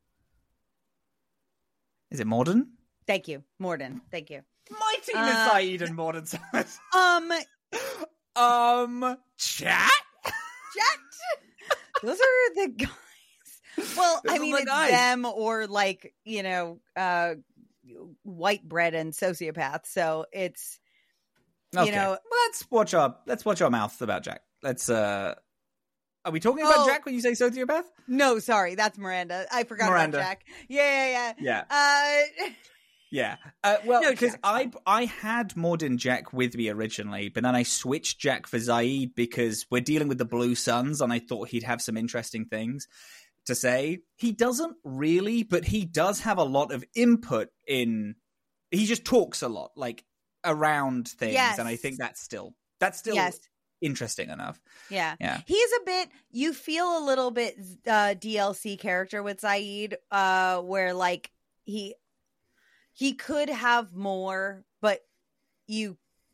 Speaker 1: Is it Morden?
Speaker 2: thank you, Morden. Thank you.
Speaker 1: My team
Speaker 2: Uh,
Speaker 1: is Saeed and Morden Summers.
Speaker 2: Um,
Speaker 1: um, chat.
Speaker 2: Jet. Those are the guys. Well,
Speaker 1: Those
Speaker 2: I
Speaker 1: are
Speaker 2: mean,
Speaker 1: the
Speaker 2: it's
Speaker 1: guys.
Speaker 2: them or like, you know, uh, white bread and sociopath. So it's,
Speaker 1: Okay.
Speaker 2: you know,
Speaker 1: well, let's watch our let's watch our mouths about Jack. Let's. uh Are we talking about
Speaker 2: Oh.
Speaker 1: Jack when you say sociopath?
Speaker 2: no, sorry, that's Miranda. I forgot
Speaker 1: Miranda.
Speaker 2: about Jack. Yeah, yeah,
Speaker 1: Yeah.
Speaker 2: yeah. Uh,
Speaker 1: Yeah. Uh, well,
Speaker 2: No,
Speaker 1: because
Speaker 2: Jack's
Speaker 1: I
Speaker 2: fine.
Speaker 1: I had Morden Jack with me originally, but then I switched Jack for Zaid because we're dealing with the Blue Suns, and I thought he'd have some interesting things to say. He doesn't really, but he does have a lot of input in. He just talks a lot, like around things,
Speaker 2: Yes.
Speaker 1: and I think that's still that's still
Speaker 2: yes.
Speaker 1: interesting enough.
Speaker 2: Yeah.
Speaker 1: Yeah.
Speaker 2: He's a bit, you feel a little bit uh, D L C character with Zaid, uh, where like he, he could have more, but you,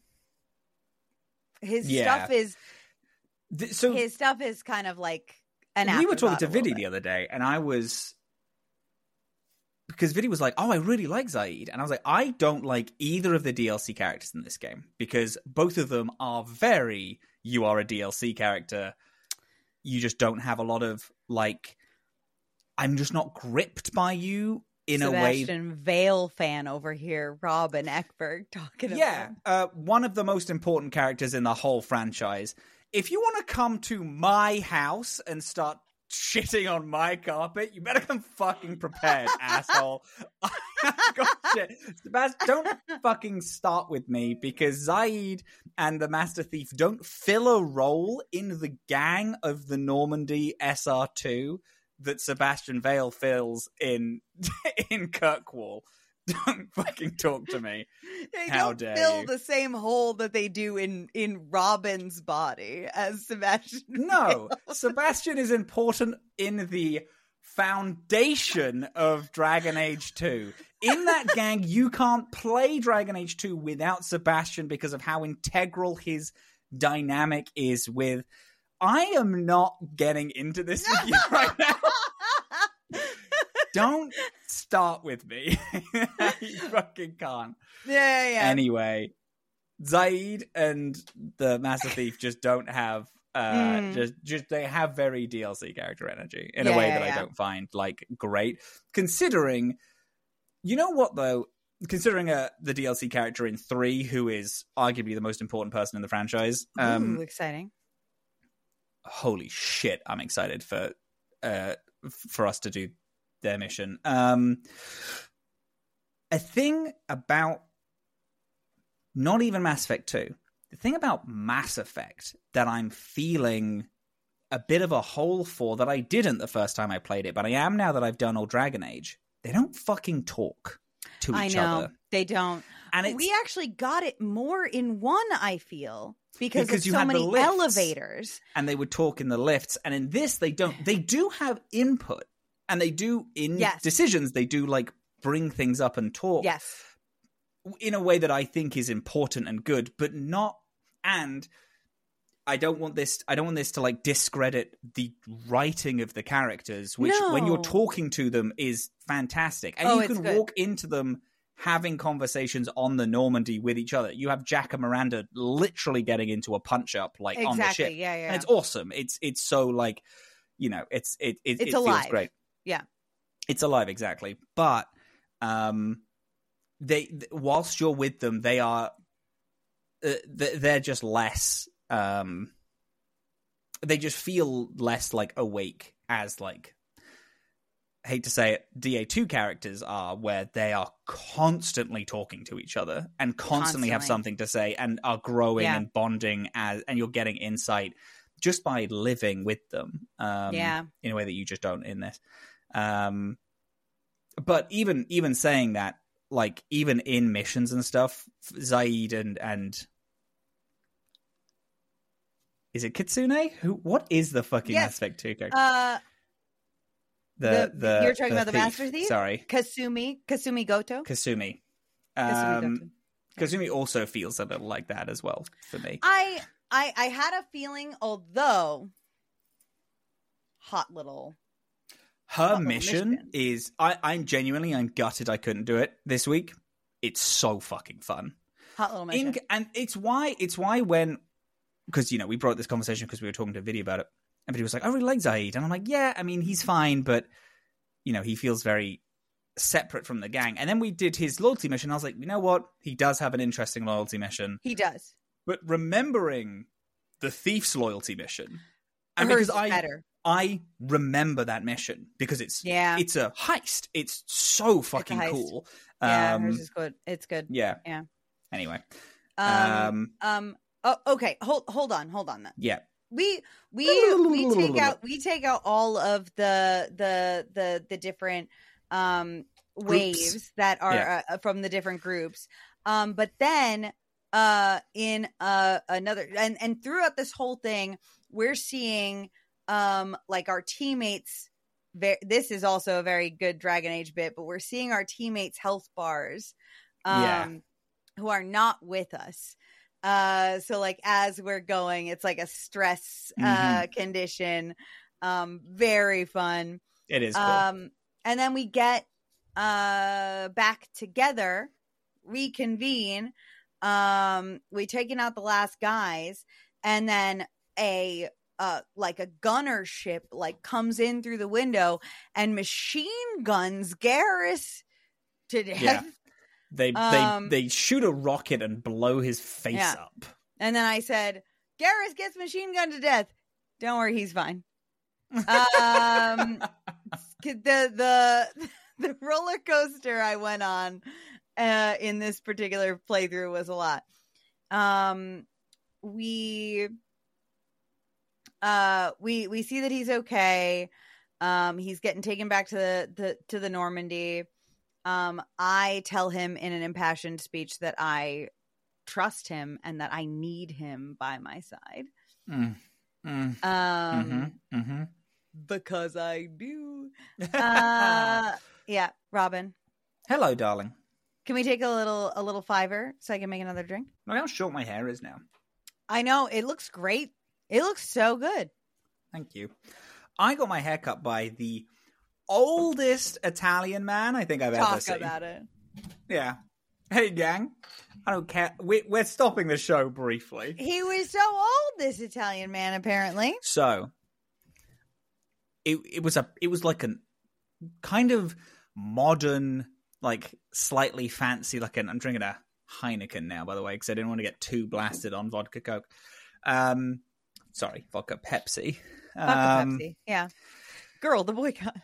Speaker 2: his
Speaker 1: Yeah.
Speaker 2: stuff is,
Speaker 1: Th- So
Speaker 2: his stuff is kind of like an
Speaker 1: we were talking
Speaker 2: afterthought
Speaker 1: to
Speaker 2: a little
Speaker 1: Vidi
Speaker 2: bit.
Speaker 1: the other day, and I was because Vidi was like, "Oh, I really like Zaid," and I was like, "I don't like either of the D L C characters in this game because both of them are very you are a D L C character. You just don't have a lot of like. I'm just not gripped by you in a way."
Speaker 2: Sebastian Vale fan over here, Robin Ekberg talking about.
Speaker 1: Yeah, uh, one of the most important characters in the whole franchise. If you want to come to my house and start shitting on my carpet, you better come fucking prepared, asshole. I've got shit. Sebastian, don't fucking start with me because Zaid and the Master Thief don't fill a role in the gang of the Normandy S R two that Sebastian Vale fills in in Kirkwall. Don't fucking talk to me.
Speaker 2: They
Speaker 1: How
Speaker 2: don't
Speaker 1: dare
Speaker 2: fill
Speaker 1: you.
Speaker 2: the same hole that they do in in Robin's body as Sebastian.
Speaker 1: No, Sebastian is important in the foundation of Dragon Age two. In that gang, you can't play Dragon Age two without Sebastian because of how integral his dynamic is with. I am not getting into this with you right now. Don't start with me. You fucking can't.
Speaker 2: Yeah, yeah.
Speaker 1: Anyway, Zaid and the Master Thief just don't have uh
Speaker 2: Mm.
Speaker 1: just just they have very D L C character energy in
Speaker 2: Yeah,
Speaker 1: a way
Speaker 2: yeah,
Speaker 1: that
Speaker 2: yeah.
Speaker 1: I don't find like great. Considering you know what though? Considering uh, the D L C character in three, who is arguably the most important person in the franchise, um,
Speaker 2: Ooh, exciting.
Speaker 1: holy shit, I'm excited for uh for us to do their mission. Um a thing about not even Mass Effect two, the thing about Mass Effect that I'm feeling a bit of a hole for that I didn't the first time I played it, but I am now that I've done all Dragon Age, they don't fucking talk to
Speaker 2: I
Speaker 1: each
Speaker 2: know.
Speaker 1: other.
Speaker 2: They don't.
Speaker 1: And it's,
Speaker 2: we actually got it more in one, I feel, because,
Speaker 1: Because
Speaker 2: of
Speaker 1: you
Speaker 2: so
Speaker 1: had the
Speaker 2: many
Speaker 1: lifts.
Speaker 2: elevators.
Speaker 1: and they would talk in the lifts. And in this, they don't. They do have input, and they do in
Speaker 2: Yes.
Speaker 1: decisions. They do like bring things up and talk.
Speaker 2: Yes.
Speaker 1: In a way that I think is important and good, but not. And I don't want this. I don't want this to like discredit the writing of the characters, which when you're
Speaker 2: No.
Speaker 1: talking to them is fantastic, and
Speaker 2: Oh,
Speaker 1: you
Speaker 2: it's
Speaker 1: can
Speaker 2: good.
Speaker 1: walk into them having conversations on the Normandy with each other. You have Jack and Miranda literally getting into a punch up like on the
Speaker 2: Exactly.
Speaker 1: ship,
Speaker 2: Yeah, yeah.
Speaker 1: and it's awesome. It's it's so like you know it's it it,
Speaker 2: It's
Speaker 1: it feels
Speaker 2: alive.
Speaker 1: great.
Speaker 2: Yeah.
Speaker 1: It's alive, exactly. But um, they th- whilst you're with them, they are uh, th- they're just less. Um, they just feel less like awake as like. I hate to say it, D A two characters are, where they are constantly talking to each other and constantly, have
Speaker 2: Constantly.
Speaker 1: something to say and are growing
Speaker 2: Yeah.
Speaker 1: and bonding as, and you're getting insight just by living with them. Um,
Speaker 2: Yeah.
Speaker 1: in a way that you just don't in this. Um, but even even saying that, like even in missions and stuff, Zaid and and is it Kitsune? Who? What is the fucking
Speaker 2: Yes.
Speaker 1: aspect two character?
Speaker 2: Uh,
Speaker 1: the,
Speaker 2: the-
Speaker 1: the
Speaker 2: you're talking about the Master Thief?
Speaker 1: Sorry,
Speaker 2: Kasumi, Kasumi Goto.
Speaker 1: Kasumi.
Speaker 2: Kasumi
Speaker 1: Um,
Speaker 2: Goto.
Speaker 1: Kasumi also feels a little like that as well for me.
Speaker 2: I, I, I had a feeling, although hot little.
Speaker 1: Her
Speaker 2: little
Speaker 1: mission,
Speaker 2: mission.
Speaker 1: is I, I'm genuinely I'm gutted I couldn't do it this week. It's so fucking fun.
Speaker 2: Hot little mission.
Speaker 1: In, and it's why it's why when because you know we brought this conversation because we were talking to Vidya about it. Everybody was like, I really like Zaid, and I'm like, yeah, I mean he's fine, but you know he feels very separate from the gang. And then we did his loyalty mission. I was like, you know what? He does have an interesting loyalty mission.
Speaker 2: He does.
Speaker 1: But remembering the thief's loyalty mission, and
Speaker 2: Hers
Speaker 1: because
Speaker 2: is
Speaker 1: I
Speaker 2: better.
Speaker 1: I remember that mission because it's
Speaker 2: Yeah.
Speaker 1: it's a heist. It's so fucking
Speaker 2: heist.
Speaker 1: cool.
Speaker 2: Yeah,
Speaker 1: Um,
Speaker 2: hers is good. It's good.
Speaker 1: yeah.
Speaker 2: Yeah.
Speaker 1: Anyway,
Speaker 2: Um.
Speaker 1: um,
Speaker 2: um oh, okay. Hold. Hold on. Hold on. Then
Speaker 1: yeah,
Speaker 2: we we we take out we take out all of the the the the different um waves
Speaker 1: Groups.
Speaker 2: that are
Speaker 1: Yeah.
Speaker 2: uh, from the different groups. Um. But then uh in uh another and and throughout this whole thing, we're seeing um like our teammates. Ve- this is also a very good Dragon Age bit, but we're seeing our teammates' health bars, um,
Speaker 1: Yeah.
Speaker 2: who are not with us. Uh, so like as we're going, it's like a stress uh condition. Um, very fun.
Speaker 1: it is cool.
Speaker 2: Um, and then we get uh back together, reconvene. Um, we taken out the last guys, and then a uh like a gunner ship like comes in through the window and machine guns Garrus to death.
Speaker 1: Yeah. They
Speaker 2: um,
Speaker 1: they they shoot a rocket and blow his face
Speaker 2: Yeah.
Speaker 1: up.
Speaker 2: And then I said, Garrus gets machine gunned to death. Don't worry, he's fine. Um, the the the roller coaster I went on uh, in this particular playthrough was a lot. Um, we uh we we see that he's okay. Um, he's getting taken back to the, the to the Normandy. Um, I tell him in an impassioned speech that I trust him and that I need him by my side.
Speaker 1: Mm. Mm.
Speaker 2: Um,
Speaker 1: hmm hmm
Speaker 2: because I do. Uh, yeah, Robin,
Speaker 1: Hello, darling.
Speaker 2: can we take a little a little fiver so I can make another drink?
Speaker 1: Look how short my hair is now.
Speaker 2: I know it looks great. It looks so good.
Speaker 1: Thank you. I got my hair cut by the oldest Italian man I think I've ever
Speaker 2: Talk
Speaker 1: seen.
Speaker 2: about it.
Speaker 1: Yeah. Hey, gang. I don't care. We, we're stopping the show briefly.
Speaker 2: He was so old, this Italian man, apparently.
Speaker 1: So, it it was a it was like a kind of modern, like slightly fancy. Like an, I'm drinking a Heineken now, by the way, because I didn't want to get too blasted on vodka Coke. Um, sorry, vodka Pepsi.
Speaker 2: Vodka
Speaker 1: Um,
Speaker 2: Pepsi. Yeah. Girl, the boycott.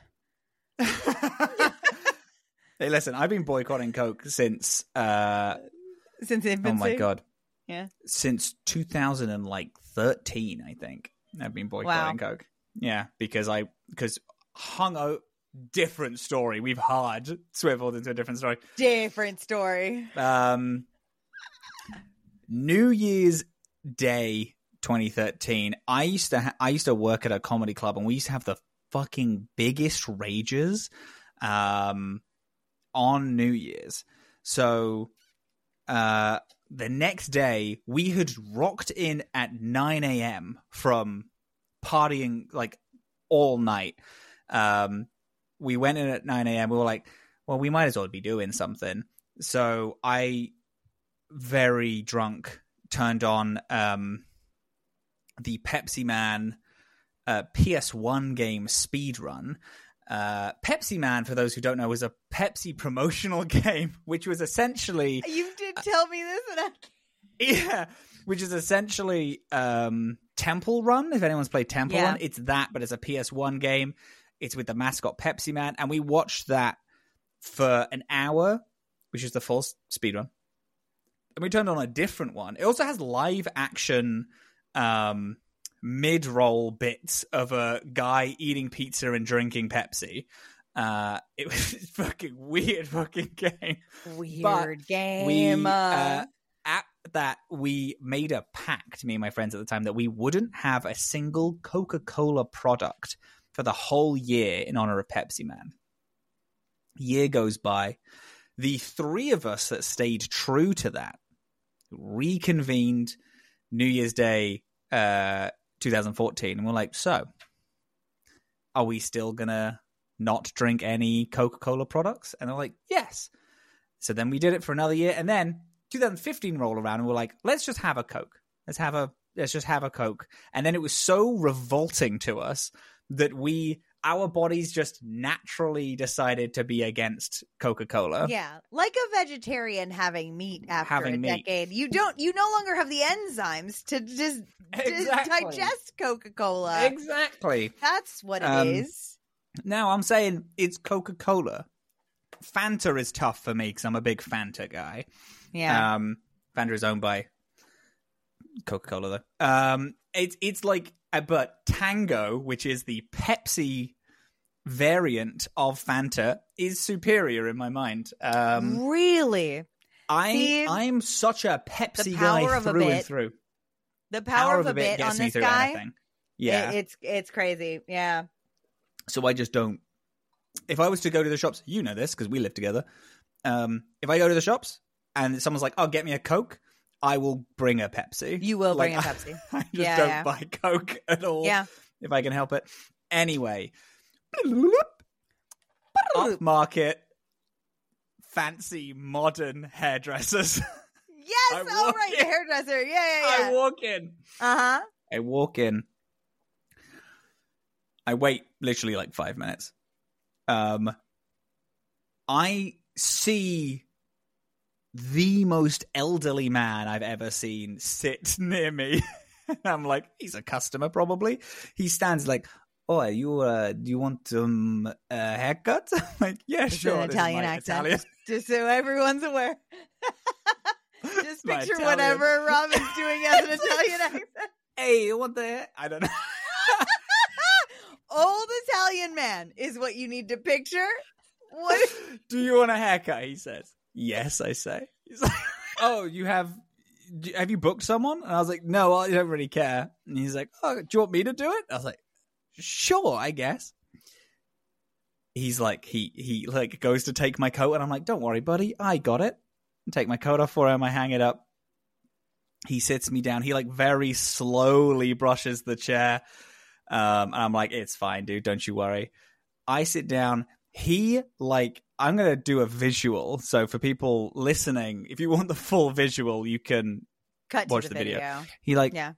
Speaker 1: Hey, listen, I've been boycotting Coke since. Uh,
Speaker 2: Since infancy.
Speaker 1: oh my god.
Speaker 2: Yeah.
Speaker 1: Since two thousand thirteen, I think I've been boycotting
Speaker 2: Wow.
Speaker 1: Coke. Yeah, because I because hungo different story. We've hard swiveled into a different story.
Speaker 2: Different story.
Speaker 1: Um, New Year's Day twenty thirteen. I used to ha- I used to work at a comedy club, and we used to have the fucking biggest rages um, on New Year's. So uh, the next day, we had rocked in at nine a.m. from partying like all night. Um, we went in at nine a.m. We were like, well, we might as well be doing something. So I, very drunk, turned on um, the Pepsi Man uh, P S one game speedrun. Uh, Pepsi Man, for those who don't know, was a Pepsi promotional game, which was essentially...
Speaker 2: You did tell me this. And I...
Speaker 1: Yeah, which is essentially um, Temple Run, if anyone's played Temple
Speaker 2: Yeah.
Speaker 1: Run. It's that, but it's a P S one game. It's with the mascot Pepsi Man, and we watched that for an hour, which is the full speedrun. And we turned on a different one. It also has live action um, mid-roll bits of a guy eating pizza and drinking Pepsi. Uh, it was a fucking weird fucking game.
Speaker 2: Weird
Speaker 1: But
Speaker 2: game.
Speaker 1: We, uh, at that, we made a pact, me and my friends at the time, that we wouldn't have a single Coca-Cola product for the whole year in honor of Pepsi Man. Year goes by. The three of us that stayed true to that reconvened New Year's Day uh, twenty fourteen. And we're like, so, are we still going to not drink any Coca-Cola products? And they're like, yes. So then we did it for another year. And then twenty fifteen rolled around and we're like, let's just have a Coke. Let's have a, let's just have a Coke. And then it was so revolting to us that we... our bodies just naturally decided to be against Coca-Cola.
Speaker 2: Yeah, like a vegetarian having meat after
Speaker 1: Having
Speaker 2: a
Speaker 1: meat.
Speaker 2: decade. You don't. You no longer have the enzymes to just to
Speaker 1: Exactly.
Speaker 2: digest Coca-Cola.
Speaker 1: Exactly.
Speaker 2: That's what it
Speaker 1: Um,
Speaker 2: is.
Speaker 1: Now, I'm saying it's Coca-Cola. Fanta is tough for me because I'm a big Fanta guy.
Speaker 2: Yeah.
Speaker 1: Um, Fanta is owned by Coca-Cola, though. Um, it's it's like, uh, but Tango, which is the Pepsi variant of Fanta, is superior in my mind. Um,
Speaker 2: really,
Speaker 1: I
Speaker 2: See,
Speaker 1: I'm such a Pepsi
Speaker 2: the power
Speaker 1: guy
Speaker 2: of a
Speaker 1: through and
Speaker 2: bit.
Speaker 1: through.
Speaker 2: the power, of a bit,
Speaker 1: gets
Speaker 2: on
Speaker 1: me
Speaker 2: this
Speaker 1: through
Speaker 2: guy.
Speaker 1: anything. Yeah,
Speaker 2: it- it's it's crazy. Yeah.
Speaker 1: so I just don't. If I was to go to the shops, you know this because we live together. Um, if I go to the shops and someone's like, "Oh, get me a Coke," I will bring a Pepsi.
Speaker 2: You will bring
Speaker 1: Like,
Speaker 2: a Pepsi.
Speaker 1: I just
Speaker 2: Yeah,
Speaker 1: don't
Speaker 2: yeah.
Speaker 1: buy Coke at all.
Speaker 2: Yeah.
Speaker 1: If I can help it. Anyway, upmarket, fancy, modern hairdressers.
Speaker 2: Yes.
Speaker 1: I
Speaker 2: All
Speaker 1: walk
Speaker 2: right.
Speaker 1: in.
Speaker 2: Hairdresser. Yeah. Yeah.
Speaker 1: I
Speaker 2: Yeah.
Speaker 1: walk in.
Speaker 2: Uh huh.
Speaker 1: I walk in. I wait literally like five minutes. Um, I see the most elderly man I've ever seen sit near me. I'm like, he's a customer probably. He stands like, "Oh, are you uh, do you want um, a haircut?" I'm like, yeah,
Speaker 2: It's
Speaker 1: sure.
Speaker 2: an
Speaker 1: This is
Speaker 2: Italian
Speaker 1: my
Speaker 2: accent.
Speaker 1: Italian.
Speaker 2: Just so everyone's aware. Just
Speaker 1: My
Speaker 2: picture
Speaker 1: Italian.
Speaker 2: whatever Robin's doing as an Italian accent.
Speaker 1: Hey, you want the hair? I don't know.
Speaker 2: Old Italian man is what you need to picture. What?
Speaker 1: Do you want a haircut? He says. Yes, I say. He's like, "Oh, you have do- have you booked someone?" And I was like, "No, I don't really care." And he's like, "Oh, do you want me to do it?" I was like, "Sure, I guess." He's like, he he like goes to take my coat, and I'm like, "Don't worry, buddy, I got it." And take my coat off for him. I hang it up. He sits me down. He like very slowly brushes the chair, um, and I'm like, "It's fine, dude. Don't you worry." I sit down. He like. I'm going to do a visual. So for people listening, if you want the full visual, you can
Speaker 2: Cut
Speaker 1: watch
Speaker 2: to the,
Speaker 1: the video.
Speaker 2: video.
Speaker 1: He like
Speaker 2: Yeah.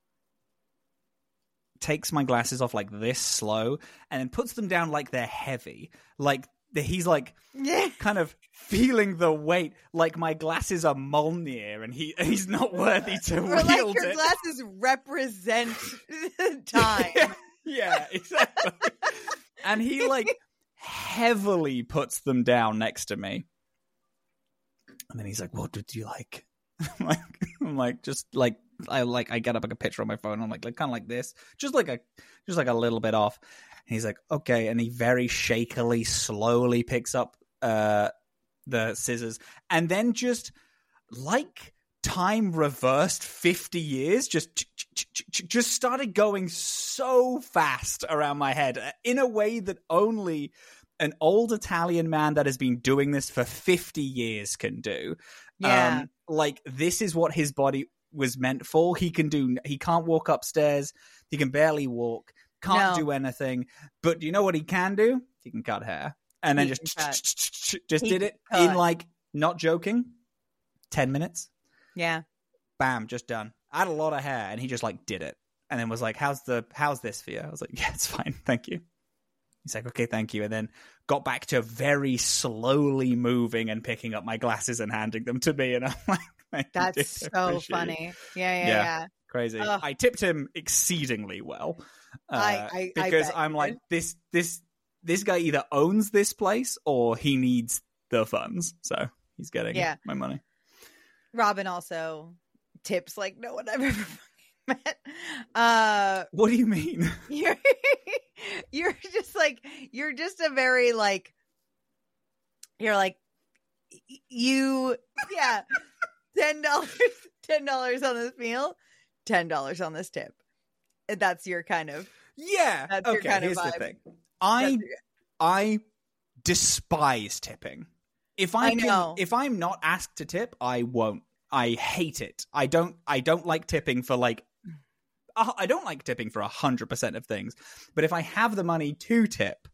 Speaker 1: takes my glasses off like this slow and then puts them down like they're heavy. Like the, he's like
Speaker 2: Yeah.
Speaker 1: kind of feeling the weight like my glasses are Mjolnir and he he's not worthy to
Speaker 2: Or like
Speaker 1: wield
Speaker 2: your
Speaker 1: it.
Speaker 2: glasses represent time.
Speaker 1: yeah, yeah, exactly. And he like heavily puts them down next to me. And then he's like, "What did you like?" I'm like, I'm like, just like I like I get up like a picture on my phone. I'm like, like kind of like this, just like a, just like a little bit off. he's like, okay. And he very shakily, slowly picks up uh, the scissors. And then just like time reversed fifty years, just just started going so fast around my head in a way that only an old Italian man that has been doing this for fifty years can do.
Speaker 2: Yeah.
Speaker 1: Um, like, this is what his body was meant for. He can do, he can't walk upstairs. He can barely walk, can't
Speaker 2: No.
Speaker 1: do anything. But do you know what he can do? He can cut hair. And then
Speaker 2: He
Speaker 1: just,
Speaker 2: can cut.
Speaker 1: just
Speaker 2: He
Speaker 1: did it
Speaker 2: can
Speaker 1: in
Speaker 2: cut.
Speaker 1: like, not joking, ten minutes.
Speaker 2: Yeah.
Speaker 1: Bam, just done. I had a lot of hair, and he just like did it. And then was like, how's the, how's this for you? I was like, yeah, it's fine. Thank you. He's like, okay, thank you. And then got back to very slowly moving and picking up my glasses and handing them to me. And I'm like, thank you,
Speaker 2: That's
Speaker 1: dude. I
Speaker 2: so
Speaker 1: appreciate it."
Speaker 2: funny. Yeah, yeah,
Speaker 1: Yeah.
Speaker 2: yeah.
Speaker 1: Crazy.
Speaker 2: Ugh.
Speaker 1: I tipped him exceedingly well. Uh,
Speaker 2: I- I- I
Speaker 1: because
Speaker 2: bet
Speaker 1: I'm
Speaker 2: you
Speaker 1: like,
Speaker 2: did.
Speaker 1: this, this, this guy either owns this place or he needs the funds. So he's getting
Speaker 2: Yeah.
Speaker 1: my money.
Speaker 2: Robin also tips like no one I've ever met. Uh,
Speaker 1: What do you mean?
Speaker 2: you're you're just like you're just a very like you're like y- you yeah ten dollars ten dollars on this meal, ten dollars on this tip. That's your kind of
Speaker 1: Yeah.
Speaker 2: That's your
Speaker 1: okay.
Speaker 2: kind of
Speaker 1: Here's the
Speaker 2: vibe.
Speaker 1: thing. I
Speaker 2: that's your-
Speaker 1: I despise tipping. If I,
Speaker 2: I
Speaker 1: can,
Speaker 2: know.
Speaker 1: if I'm not asked to tip, I won't. I hate it. I don't. I don't like tipping for like. uh, I don't like tipping for a hundred percent of things. But if I have the money to tip,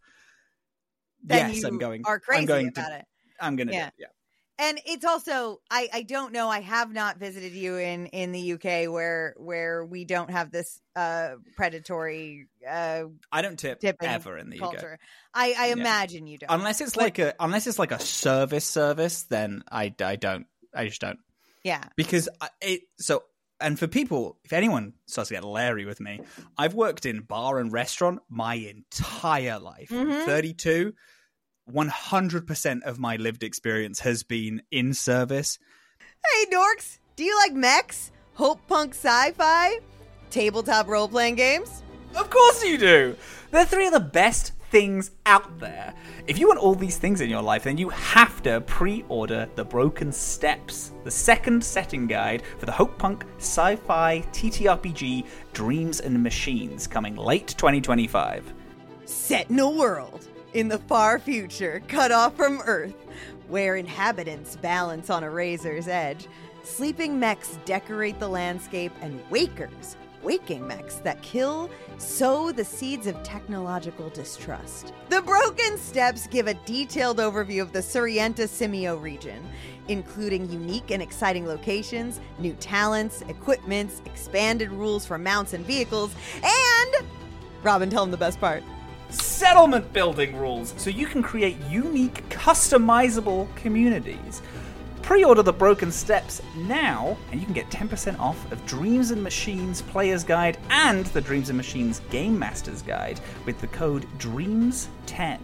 Speaker 2: then
Speaker 1: yes,
Speaker 2: you
Speaker 1: I'm going.
Speaker 2: are crazy
Speaker 1: I'm going
Speaker 2: about
Speaker 1: to,
Speaker 2: it.
Speaker 1: I'm going to.
Speaker 2: Yeah.
Speaker 1: do it, yeah.
Speaker 2: And it's also I, I don't know, I have not visited you in, in the U K where where we don't have this uh predatory uh
Speaker 1: I don't tip
Speaker 2: tipping
Speaker 1: ever in the U K.
Speaker 2: culture. I, I
Speaker 1: Yeah.
Speaker 2: imagine you don't.
Speaker 1: Unless it's
Speaker 2: But-
Speaker 1: like a unless it's like a service service, then I, I don't. I just don't.
Speaker 2: yeah.
Speaker 1: Because I- it so and for people, if anyone starts to get Larry with me, I've worked in bar and restaurant my entire life.
Speaker 2: Mhm.
Speaker 1: thirty-two, one hundred percent of my lived experience has been in service.
Speaker 2: Hey dorks, do you like mechs? Hope punk sci-fi? Tabletop role-playing games?
Speaker 1: Of course you do. They're three of the best things out there. If you want all these things in your life, then you have to pre-order The Broken Steps, the second setting guide for the Hope Punk sci-fi T T R P G Dreams and Machines, coming late twenty twenty-five.
Speaker 2: Set in a world in the far future, cut off from Earth, where inhabitants balance on a razor's edge, sleeping mechs decorate the landscape, and wakers, waking mechs that kill, sow the seeds of technological distrust. The Broken Steps give a detailed overview of the Surienta Simio region, including unique and exciting locations, new talents, equipments, expanded rules for mounts and vehicles, and... Robin, tell him the best part.
Speaker 1: Settlement building rules, so you can create unique, customizable communities. Pre-order The Broken Steps now, and you can get ten percent off of Dreams and Machines Player's Guide and the Dreams and Machines Game Master's Guide with the code dreams ten.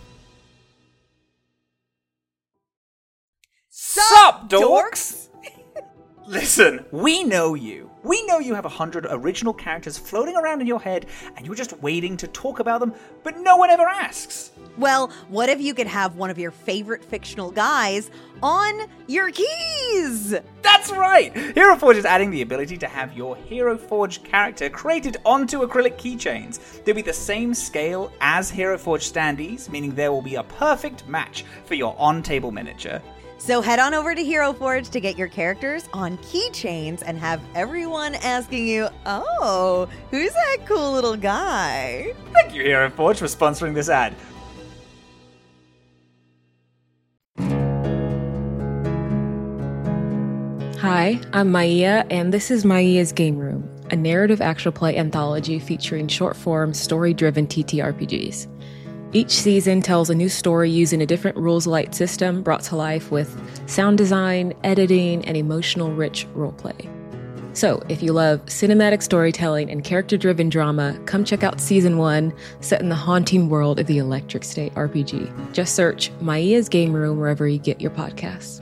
Speaker 1: Sup, dorks? Listen, we know you. We know you have a hundred original characters floating around in your head, and you're just waiting to talk about them, but no one ever asks.
Speaker 2: Well, what if you could have one of your favorite fictional guys on your keys?
Speaker 1: That's right! Hero Forge is adding the ability to have your Hero Forge character created onto acrylic keychains. They'll be the same scale as Hero Forge standees, meaning there will be a perfect match for your on-table miniature.
Speaker 2: So head on over to Hero Forge to get your characters on keychains and have everyone asking you, oh, who's that cool little guy?
Speaker 1: Thank you, Hero Forge, for sponsoring this ad.
Speaker 3: Hi, I'm Maia, and this is Maia's Game Room, a narrative actual play anthology featuring short-form, story-driven T T R P Gs. Each season tells a new story using a different rules-light system brought to life with sound design, editing, and emotional-rich roleplay. So, if you love cinematic storytelling and character-driven drama, come check out Season one, set in the haunting world of the Electric State R P G. Just search Maia's Game Room wherever you get your podcasts.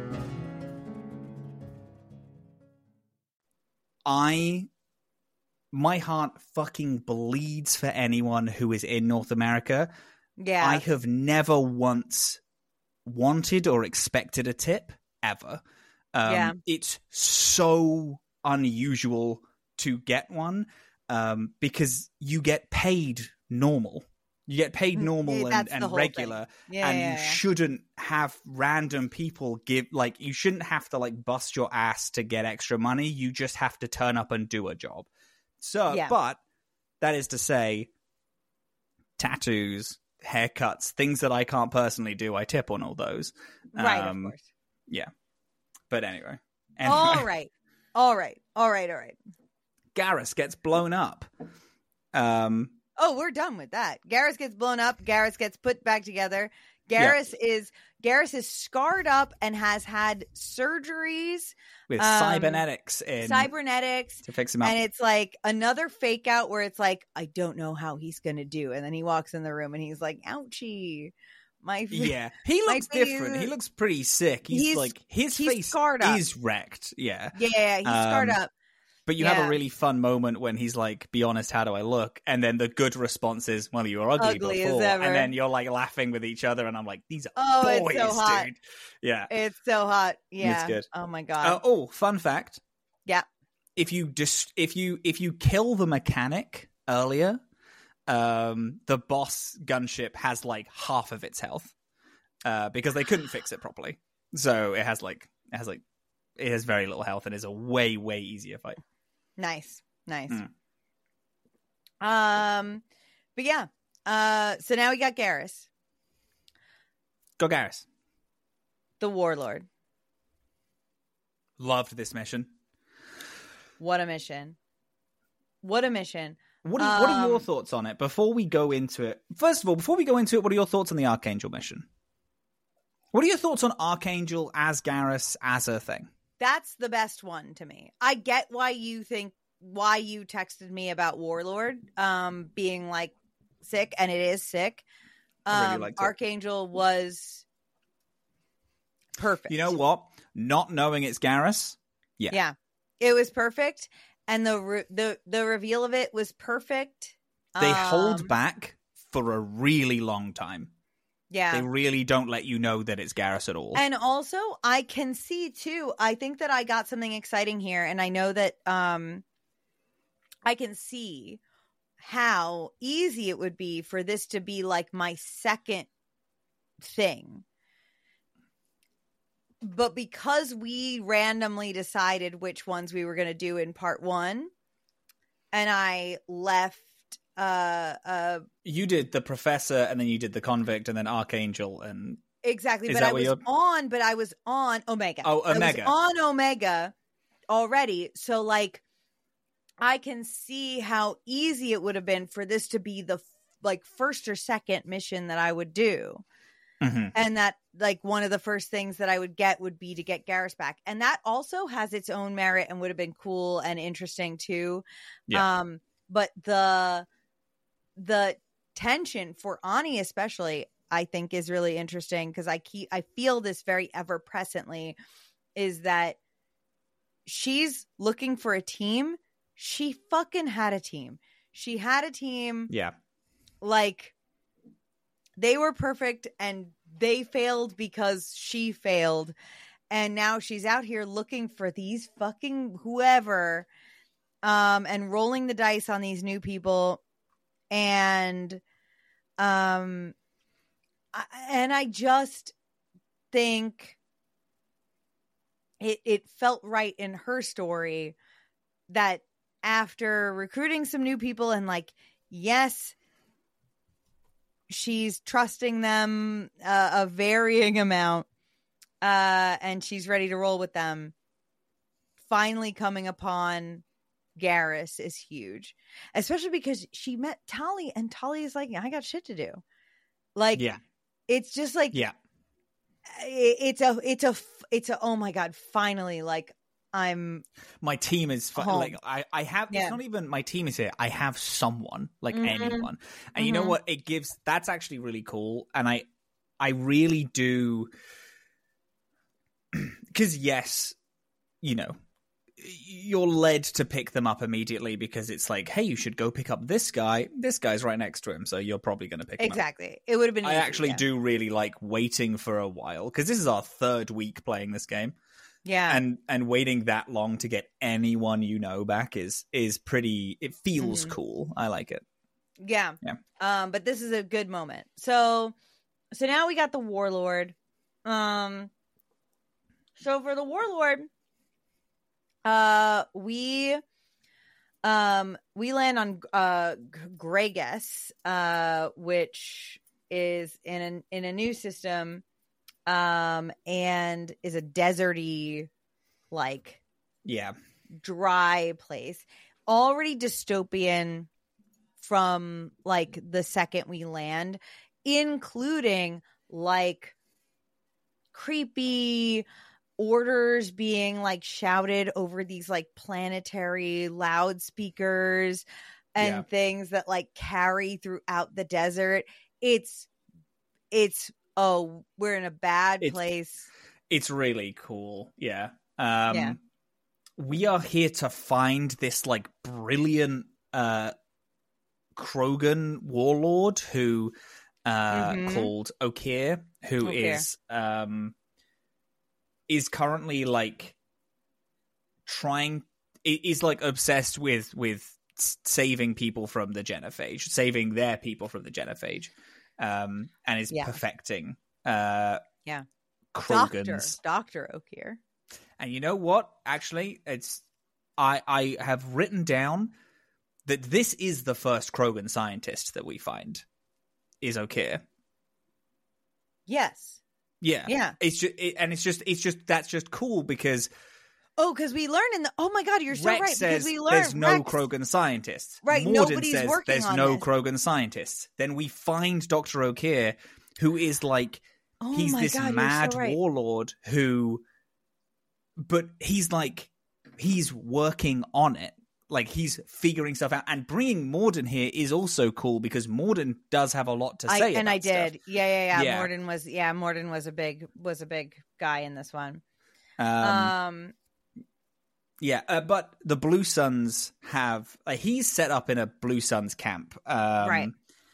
Speaker 1: I my heart fucking bleeds for anyone who is in North America.
Speaker 2: Yeah.
Speaker 1: I have never once wanted or expected a tip ever. Um,
Speaker 2: Yeah.
Speaker 1: It's so unusual to get one um, because you get paid normal. You get paid normal
Speaker 2: Yeah,
Speaker 1: and,
Speaker 2: that's the
Speaker 1: and
Speaker 2: whole
Speaker 1: regular,
Speaker 2: thing. Yeah,
Speaker 1: and
Speaker 2: yeah,
Speaker 1: you
Speaker 2: yeah.
Speaker 1: shouldn't have random people give, like, you shouldn't have to, like, bust your ass to get extra money. You just have to turn up and do a job. So,
Speaker 2: Yeah.
Speaker 1: but that is to say, tattoos, haircuts, things that I can't personally do, I tip on all those.
Speaker 2: Right,
Speaker 1: Um,
Speaker 2: of course.
Speaker 1: Yeah. But anyway. anyway.
Speaker 2: All right. All right. All right. All right.
Speaker 1: Garrus gets blown up. Um,
Speaker 2: Oh, we're done with that. Garrus gets blown up. Garrus gets put back together. Garrus yeah. is Garrus is scarred up and has had surgeries
Speaker 1: with
Speaker 2: um,
Speaker 1: cybernetics in
Speaker 2: cybernetics
Speaker 1: to fix him up.
Speaker 2: And it's like another fake out where it's like, I don't know how he's gonna do. And then he walks in the room and he's like, ouchie. My face,
Speaker 1: yeah, he looks different. He looks pretty sick. He's, he's like his
Speaker 2: he's
Speaker 1: face
Speaker 2: scarred up.
Speaker 1: is wrecked. Yeah,
Speaker 2: yeah, he's um, scarred up.
Speaker 1: But you
Speaker 2: yeah.
Speaker 1: have a really fun moment when he's like, "Be honest, how do I look?" And then the good response is, "Well, you were ugly,
Speaker 2: ugly
Speaker 1: before."
Speaker 2: As ever.
Speaker 1: And then you're like laughing with each other, and I'm like, "These are
Speaker 2: oh,
Speaker 1: boys,
Speaker 2: it's so hot.
Speaker 1: dude." Yeah,
Speaker 2: it's so hot. Yeah,
Speaker 1: it's good.
Speaker 2: Oh my god.
Speaker 1: Uh, oh, fun fact.
Speaker 2: Yeah.
Speaker 1: If you just if you if you kill the mechanic earlier, um, the boss gunship has like half of its health. Uh, because they couldn't fix it properly, so it has like it has like it has very little health and is a way way easier fight.
Speaker 2: Nice, nice.
Speaker 1: Mm.
Speaker 2: Um, but yeah. Uh, so now we got Garrus.
Speaker 1: Go Garrus.
Speaker 2: The Warlord.
Speaker 1: Loved this mission.
Speaker 2: What a mission! What a mission!
Speaker 1: What are, um, what are your
Speaker 2: Um,
Speaker 1: thoughts on it before we go into it? First of all, before we go into it, what are your thoughts on the Archangel mission? What are your thoughts on Archangel as Garrus as a thing?
Speaker 2: That's the best one to me. I get why you think, why you texted me about Warlord um, being like sick, and it is sick. Um,
Speaker 1: I really liked it.
Speaker 2: Archangel was perfect.
Speaker 1: You know what? Not knowing it's Garrus, yeah,
Speaker 2: yeah, it was perfect, and the re- the the reveal of it was perfect.
Speaker 1: They
Speaker 2: um,
Speaker 1: hold back for a really long time.
Speaker 2: Yeah.
Speaker 1: They really don't let you know that it's Garrus at all.
Speaker 2: And also, I can see, too, I think that I got something exciting here. And I know that um, I can see how easy it would be for this to be like my second thing. But because we randomly decided which ones we were going to do in part one, and I left uh uh
Speaker 1: you did the professor and then you did the convict and then Archangel and
Speaker 2: exactly
Speaker 1: Is
Speaker 2: but
Speaker 1: that
Speaker 2: I
Speaker 1: what
Speaker 2: was
Speaker 1: you're-
Speaker 2: on but I was on Omega.
Speaker 1: Oh, Omega.
Speaker 2: I was on Omega already, so like I can see how easy it would have been for this to be the like first or second mission that I would do.
Speaker 1: Mm-hmm.
Speaker 2: And that like one of the first things that I would get would be to get Garrus back. And that also has its own merit and would have been cool and interesting too.
Speaker 1: Yeah.
Speaker 2: Um but the the tension for Ani especially, I think, is really interesting because I keep I feel this very ever presently is that she's looking for a team. She fucking had a team. She had a team.
Speaker 1: Yeah.
Speaker 2: Like they were perfect and they failed because she failed. And now she's out here looking for these fucking whoever um, and rolling the dice on these new people. And, um, I, and I just think it, it felt right in her story that after recruiting some new people and like, yes, she's trusting them uh, a varying amount, uh, and she's ready to roll with them. Finally coming upon Garrus is huge, especially because she met Tali, and Tali is like, I got shit to do. Like,
Speaker 1: yeah,
Speaker 2: it's just like,
Speaker 1: yeah,
Speaker 2: it, it's a, it's a, it's a, oh my God, finally, like, I'm
Speaker 1: my team is fu-
Speaker 2: home.
Speaker 1: like I, I have
Speaker 2: Yeah.
Speaker 1: it's not even my team is here. I have someone like
Speaker 2: Mhm.
Speaker 1: anyone, and you know
Speaker 2: Mhm.
Speaker 1: what? It gives that's actually really cool, and I I really do because yes, you know, you're led to pick them up immediately because it's like, hey, you should go pick up this guy. This guy's right next to him, so you're probably going to pick him up.
Speaker 2: Exactly. It would have been
Speaker 1: I
Speaker 2: easy,
Speaker 1: actually
Speaker 2: yeah.
Speaker 1: do really like waiting for a while because this is our third week playing this game.
Speaker 2: Yeah.
Speaker 1: And and waiting that long to get anyone you know back is is pretty, it feels
Speaker 2: Mhm.
Speaker 1: cool. I like it.
Speaker 2: Yeah.
Speaker 1: Yeah.
Speaker 2: Um, but this is a good moment. So so now we got the Warlord. Um so for the Warlord, uh we um we land on uh Gragas, uh which is in an in a new system, um and is a deserty, like,
Speaker 1: Yeah.
Speaker 2: dry place, already dystopian from like the second we land, including like creepy orders being like shouted over these like planetary loudspeakers and
Speaker 1: Yeah.
Speaker 2: things that like carry throughout the desert. It's it's oh, we're in a bad
Speaker 1: It's-
Speaker 2: place.
Speaker 1: It's really cool. Yeah. Um,
Speaker 2: Yeah.
Speaker 1: We are here to find this like brilliant uh, Krogan warlord who uh,
Speaker 2: Mhm.
Speaker 1: called Okeer, who
Speaker 2: Okeer.
Speaker 1: is um, is currently like trying i- is like obsessed with with s- saving people from the genophage, saving their people from the genophage, um, and is
Speaker 2: Yeah.
Speaker 1: perfecting uh,
Speaker 2: Yeah. Doctor
Speaker 1: Krogans.
Speaker 2: Doctor Okeer.
Speaker 1: And you know what? Actually, it's I I have written down that this is the first Krogan scientist that we find is Okeer.
Speaker 2: Yes.
Speaker 1: Yeah,
Speaker 2: Yeah.
Speaker 1: It's just it, and it's just it's just that's just cool because
Speaker 2: Oh, because we learned in the. Oh my God, you're so
Speaker 1: Rex
Speaker 2: right.
Speaker 1: says
Speaker 2: Because we learned
Speaker 1: there's no
Speaker 2: Rex,
Speaker 1: Krogan scientists.
Speaker 2: Right,
Speaker 1: Morden
Speaker 2: nobody's
Speaker 1: says
Speaker 2: working
Speaker 1: there's
Speaker 2: on
Speaker 1: no
Speaker 2: this.
Speaker 1: Krogan scientists. Then we find Doctor Okeer, who is like
Speaker 2: Oh
Speaker 1: he's
Speaker 2: my
Speaker 1: this
Speaker 2: God, you're
Speaker 1: mad
Speaker 2: so right.
Speaker 1: warlord who, but he's like he's working on it. Like he's figuring stuff out, and bringing Morden here is also cool because Morden does have a lot to
Speaker 2: I,
Speaker 1: say.
Speaker 2: and
Speaker 1: about
Speaker 2: I did.
Speaker 1: stuff.
Speaker 2: Yeah, yeah, yeah,
Speaker 1: Yeah.
Speaker 2: Morden was. Yeah, Morden was a big was a big guy in this one.
Speaker 1: Um,
Speaker 2: Um.
Speaker 1: yeah, uh, but the Blue Suns have. Uh, he's set up in a Blue Suns camp. Um,
Speaker 2: Right.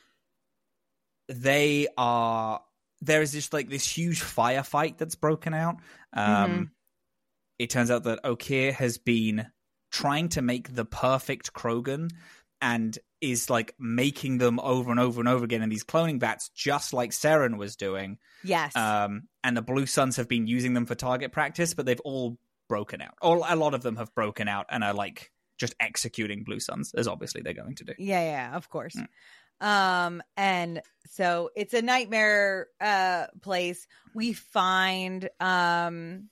Speaker 1: They are. There is just like this huge firefight that's broken out. Um,
Speaker 2: Mhm.
Speaker 1: It turns out that Okeer has been trying to make the perfect Krogan and is like making them over and over and over again in these cloning vats, just like Seren was doing.
Speaker 2: Yes.
Speaker 1: Um, and the Blue Suns have been using them for target practice, but they've all broken out. Or a lot of them have broken out and are like just executing Blue Suns, as obviously they're going to do.
Speaker 2: yeah, yeah, of course.
Speaker 1: Mm.
Speaker 2: Um. And so it's a nightmare uh place. We find um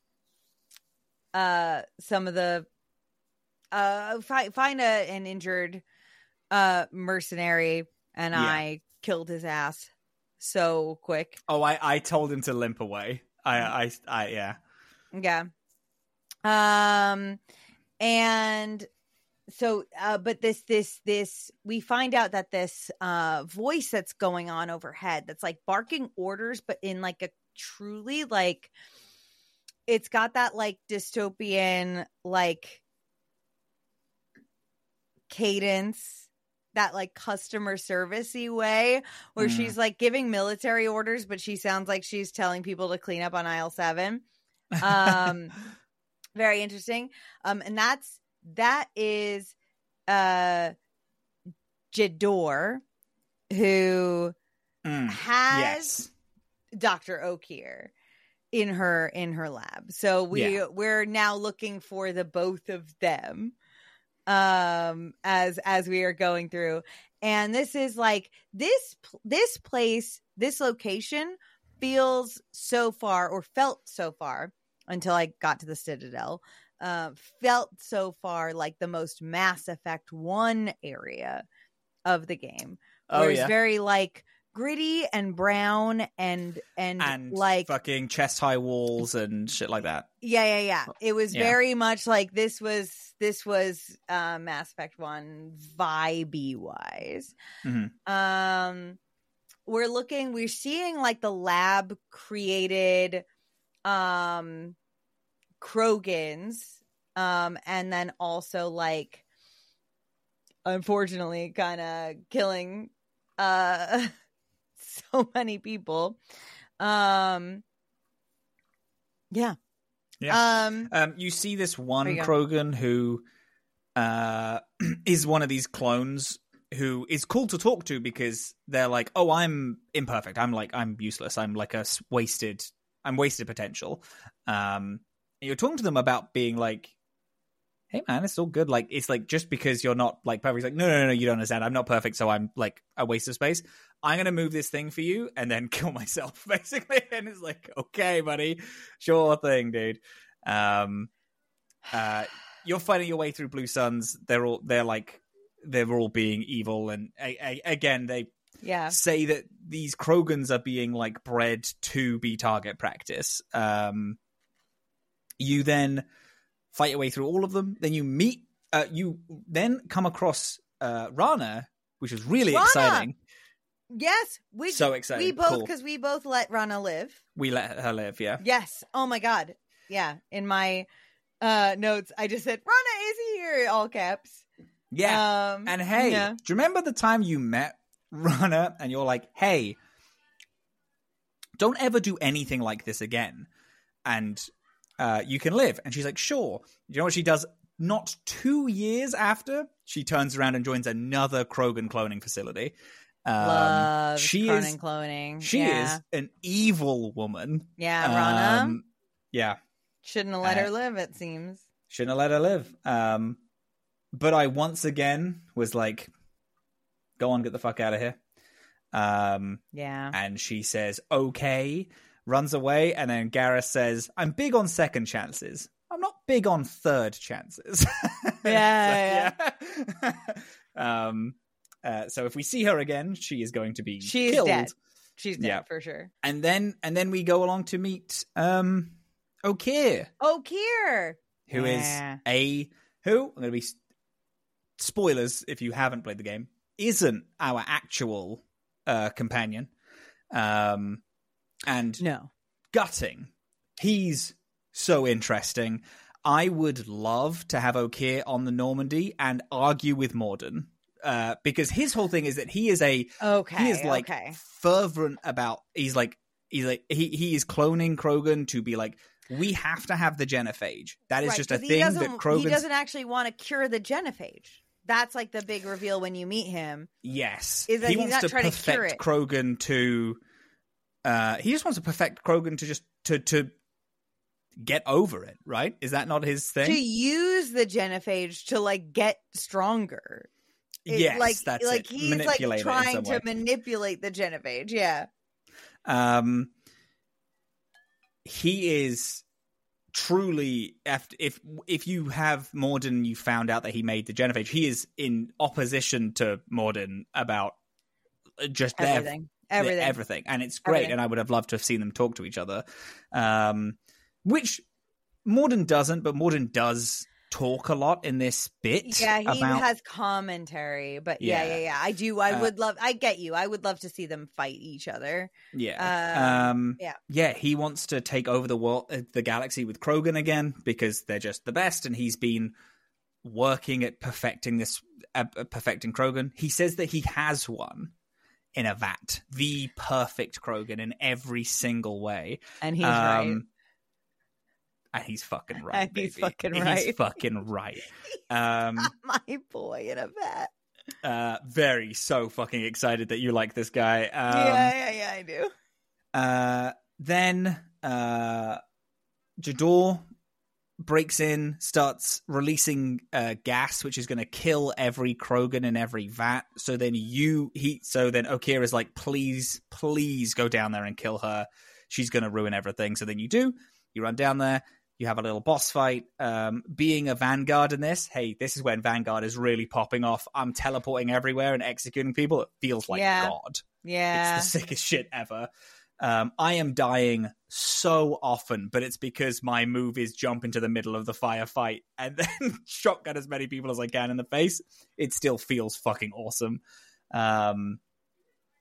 Speaker 2: uh some of the uh fi- find a an injured uh mercenary, and
Speaker 1: Yeah.
Speaker 2: I killed his ass so quick.
Speaker 1: Oh, I, I told him to limp away. I, I, I, yeah.
Speaker 2: Yeah. Um and so uh but this this this we find out that this uh voice that's going on overhead that's like barking orders, but in like a truly like it's got that like dystopian like cadence, that like customer servicey way where
Speaker 1: Mm.
Speaker 2: she's like giving military orders, but she sounds like she's telling people to clean up on aisle seven. Um very interesting. Um and that's that is uh Jador, who
Speaker 1: Mm,
Speaker 2: has
Speaker 1: yes.
Speaker 2: Doctor Okeer in her in her lab. So we
Speaker 1: Yeah.
Speaker 2: we're now looking for the both of them um as as we are going through. And this is like this this place, this location feels so far, or felt so far until I got to the Citadel, uh, felt so far like the most Mass Effect one area of the game.
Speaker 1: Oh,
Speaker 2: Where it's
Speaker 1: yeah.
Speaker 2: very like gritty and brown and and,
Speaker 1: And
Speaker 2: like
Speaker 1: fucking chest high walls and shit like that.
Speaker 2: yeah yeah yeah it was
Speaker 1: Yeah.
Speaker 2: very much like this was this was uh Mass Effect one vibey wise.
Speaker 1: Mhm.
Speaker 2: Um we're looking we're seeing like the lab created um Krogans Um, and then also like, unfortunately, kind of killing uh so many people. Um, yeah,
Speaker 1: Yeah.
Speaker 2: Um,
Speaker 1: um, you see this one
Speaker 2: There you go.
Speaker 1: Krogan who uh is one of these clones who is cool to talk to because they're like, oh, I'm imperfect. I'm like, I'm useless. I'm like a s- wasted. I'm wasted potential. Um, and you're talking to them about being like, hey man, it's all good. Like, it's like, just because you're not like perfect, it's like, no, no, no, no, you don't understand. I'm not perfect, so I'm like a waste of space. I'm gonna move this thing for you and then kill myself, basically. And it's like, okay, buddy, sure thing, dude. Um, uh, you're fighting your way through Blue Suns. They're all they're like they're all being evil, and a, a, again, they
Speaker 2: yeah,
Speaker 1: say that these Krogans are being like bred to be target practice. Um, you then fight your way through all of them. Then you meet, uh, you then come across uh, Rana, which is really
Speaker 2: Rana!
Speaker 1: exciting.
Speaker 2: yes, we
Speaker 1: So exciting.
Speaker 2: We both
Speaker 1: Cool.
Speaker 2: because we both let Rana live.
Speaker 1: We let her live, yeah.
Speaker 2: Yes. Oh my god. Yeah. In my uh notes, I just said Rana is here, all caps.
Speaker 1: Yeah.
Speaker 2: Um,
Speaker 1: And hey,
Speaker 2: yeah.
Speaker 1: do you remember the time you met Rana and you're like, hey, don't ever do anything like this again, and uh, you can live? And she's like, sure. You know what she does? Not two years after, she turns around and joins another Krogan cloning facility. Um,
Speaker 2: Loves
Speaker 1: she
Speaker 2: Cronin
Speaker 1: is
Speaker 2: cloning.
Speaker 1: she
Speaker 2: yeah.
Speaker 1: is an evil woman.
Speaker 2: Yeah, Rana
Speaker 1: Um, yeah,
Speaker 2: shouldn't have let
Speaker 1: uh,
Speaker 2: her live. It seems.
Speaker 1: shouldn't have let her live. Um, but I once again was like, go on, get the fuck out of here. Um,
Speaker 2: Yeah.
Speaker 1: and she says, okay, runs away. And then Gareth says, I'm big on second chances. I'm not big on third chances.
Speaker 2: Yeah,
Speaker 1: So, yeah. um, uh, so if we see her again, she is going to be
Speaker 2: She's
Speaker 1: killed.
Speaker 2: dead. She's dead
Speaker 1: Yeah.
Speaker 2: for sure.
Speaker 1: And then, and then we go along to meet, um, Okeer,
Speaker 2: Oh, Kier.
Speaker 1: who is
Speaker 2: Yeah.
Speaker 1: a, who, I'm going to be, spoilers if you haven't played the game, isn't our actual uh, companion. Um, and
Speaker 2: No.
Speaker 1: gutting. He's so interesting. I would love to have Okeer on the Normandy and argue with Morden. Uh, because his whole thing is that he is a
Speaker 2: Okay.
Speaker 1: he is like
Speaker 2: okay.
Speaker 1: fervent about he's like he's like he he is cloning Krogan to be like, we have to have the genophage. That is
Speaker 2: Right,
Speaker 1: just a
Speaker 2: 'cause he
Speaker 1: thing
Speaker 2: doesn't-
Speaker 1: that Krogans
Speaker 2: He doesn't actually want to cure the genophage. That's like the big reveal when you meet him.
Speaker 1: Yes,
Speaker 2: Is that
Speaker 1: he
Speaker 2: he's
Speaker 1: wants
Speaker 2: not
Speaker 1: to
Speaker 2: trying to cure
Speaker 1: perfect
Speaker 2: it.
Speaker 1: Krogan to. Uh, he just wants to perfect Krogan to just to to get over it. Right? Is that not his thing?
Speaker 2: To use the genophage to like get stronger. It-
Speaker 1: yes,
Speaker 2: like,
Speaker 1: that's
Speaker 2: like
Speaker 1: it.
Speaker 2: he's
Speaker 1: Manipulate
Speaker 2: like
Speaker 1: it in
Speaker 2: trying
Speaker 1: some
Speaker 2: to
Speaker 1: way.
Speaker 2: manipulate the genophage. Yeah.
Speaker 1: Um, he is truly if if if you have Morden, you found out that he made the genophage. He is in opposition to Morden about just their
Speaker 2: Everything. Everything.
Speaker 1: everything, and it's great.
Speaker 2: Everything.
Speaker 1: And I would have loved to have seen them talk to each other, um, which Morden doesn't, but Morden does talk a lot in this bit.
Speaker 2: Yeah, he
Speaker 1: about,
Speaker 2: has commentary, but yeah,
Speaker 1: Yeah.
Speaker 2: yeah, yeah. I do. I
Speaker 1: Uh,
Speaker 2: would love. I get you. I would love to see them fight each other.
Speaker 1: yeah,
Speaker 2: Um,
Speaker 1: um,
Speaker 2: yeah.
Speaker 1: yeah. He wants to take over the world, uh, the galaxy with Krogan again because they're just the best, and he's been working at perfecting this, uh, perfecting Krogan. He says that he has one in a vat, the perfect Krogan in every single way.
Speaker 2: And he's right.
Speaker 1: Um, And he's fucking right.
Speaker 2: And he's
Speaker 1: baby.
Speaker 2: fucking
Speaker 1: He's
Speaker 2: right.
Speaker 1: fucking right. Um,
Speaker 2: My boy in a vat.
Speaker 1: uh, very so fucking excited that you like this guy. Um,
Speaker 2: yeah, yeah, yeah. I do.
Speaker 1: uh, then uh, Jador breaks in, starts releasing uh, gas, which is going to kill every Krogan in every vat. So then you, he, so then Okeer is like, please, please go down there and kill her. She's going to ruin everything. So then you do. You run down there. You have a little boss fight. Um, being a Vanguard in this, hey, this is when Vanguard is really popping off. I'm teleporting everywhere and executing people. It feels like
Speaker 2: Yeah.
Speaker 1: God.
Speaker 2: Yeah.
Speaker 1: It's the sickest shit ever. Um, I am dying so often, but it's because my move is jump into the middle of the firefight and then shotgun as many people as I can in the face. It still feels fucking awesome. Um,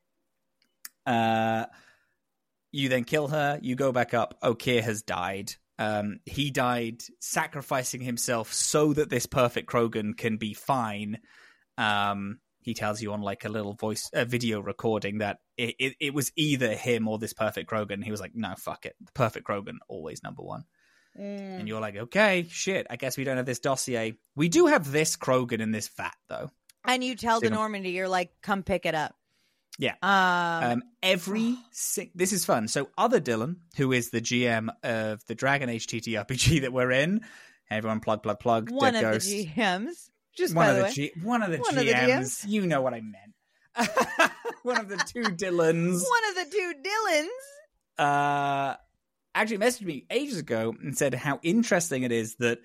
Speaker 1: uh, you then kill her. You go back up. Okeer has died. Um, he died sacrificing himself so that this perfect Krogan can be fine. Um, he tells you on like a little voice, a video recording that it, it, it was either him or this perfect Krogan. He was like, no, fuck it. The perfect Krogan, always number one. Mm. And you're like, okay, shit, I guess we don't have this dossier. We do have this Krogan in this vat, though.
Speaker 2: And you tell
Speaker 1: so
Speaker 2: the Normandy, you're like, come pick it up.
Speaker 1: Yeah.
Speaker 2: Um,
Speaker 1: um, every si- this is fun. So other Dylan, who is the G M of the Dragon Age T T R P G that we're in, everyone plug, plug, plug.
Speaker 2: One
Speaker 1: Dead
Speaker 2: of
Speaker 1: Ghost.
Speaker 2: the G Ms. Just
Speaker 1: one
Speaker 2: by
Speaker 1: of
Speaker 2: the
Speaker 1: the
Speaker 2: way.
Speaker 1: G- one of the
Speaker 2: One
Speaker 1: G Ms.
Speaker 2: of the G Ms.
Speaker 1: You know what I meant. One of the two Dylans.
Speaker 2: One of the two Dylans.
Speaker 1: Uh, actually messaged me ages ago and said how interesting it is that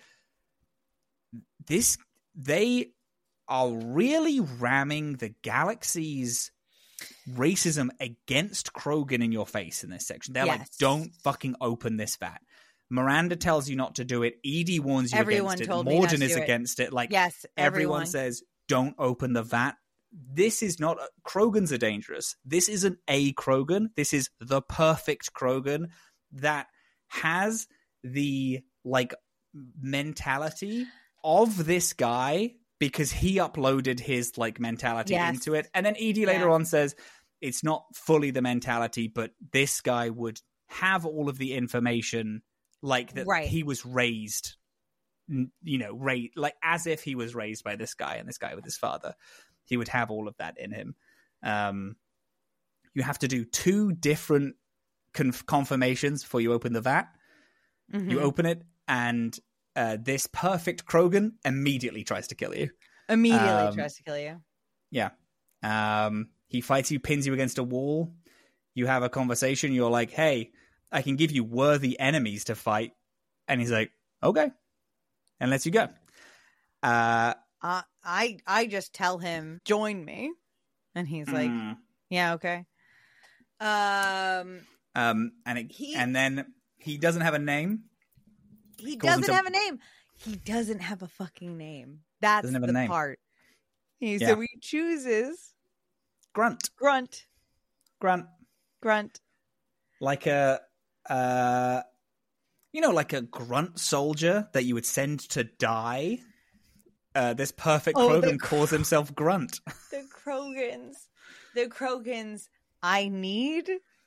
Speaker 1: this they are really ramming the galaxy's racism against Krogan in your face in this section. They're
Speaker 2: Yes.
Speaker 1: like, don't fucking open this vat. Miranda tells you not to do it. Edie warns you
Speaker 2: Everyone
Speaker 1: against it.
Speaker 2: told me not
Speaker 1: Morden
Speaker 2: to
Speaker 1: is
Speaker 2: do it.
Speaker 1: against it. Like,
Speaker 2: Yes,
Speaker 1: everyone
Speaker 2: everyone.
Speaker 1: says, don't open the vat. This is not... Krogans are dangerous. This isn't a Krogan. This is the perfect Krogan that has the, like, mentality of this guy because he uploaded his, like, mentality
Speaker 2: Yes.
Speaker 1: into it. And then Edie later
Speaker 2: Yeah.
Speaker 1: on says, it's not fully the mentality, but this guy would have all of the information, like, that
Speaker 2: Right.
Speaker 1: he was raised, n- you know, ra- like, as if he was raised by this guy and this guy with his father. He would have all of that in him. Um, you have to do two different conf- confirmations before you open the vat.
Speaker 2: Mm-hmm.
Speaker 1: You open it, and uh, this perfect Krogan immediately tries to kill you.
Speaker 2: Immediately
Speaker 1: Um,
Speaker 2: tries to kill you.
Speaker 1: Yeah. Um, he fights you, pins you against a wall. You have a conversation. You're like, hey, I can give you worthy enemies to fight. And he's like, okay. And lets you go. Uh,
Speaker 2: Uh, I I just tell him, join me. And he's like,
Speaker 1: mm,
Speaker 2: yeah, okay. Um,
Speaker 1: um, and it,
Speaker 2: He-
Speaker 1: and then he doesn't have a name.
Speaker 2: He
Speaker 1: calls
Speaker 2: doesn't
Speaker 1: himself-
Speaker 2: have a name. He doesn't have a fucking name. That's
Speaker 1: Doesn't have a
Speaker 2: the
Speaker 1: name.
Speaker 2: part. He,
Speaker 1: Yeah.
Speaker 2: So he chooses
Speaker 1: Grunt.
Speaker 2: Grunt.
Speaker 1: Grunt.
Speaker 2: Grunt.
Speaker 1: Like a, uh, you know, like a grunt soldier that you would send to die. Uh, this perfect
Speaker 2: Oh, the
Speaker 1: Krogan calls himself Grunt.
Speaker 2: The Krogans. The Krogans. I need.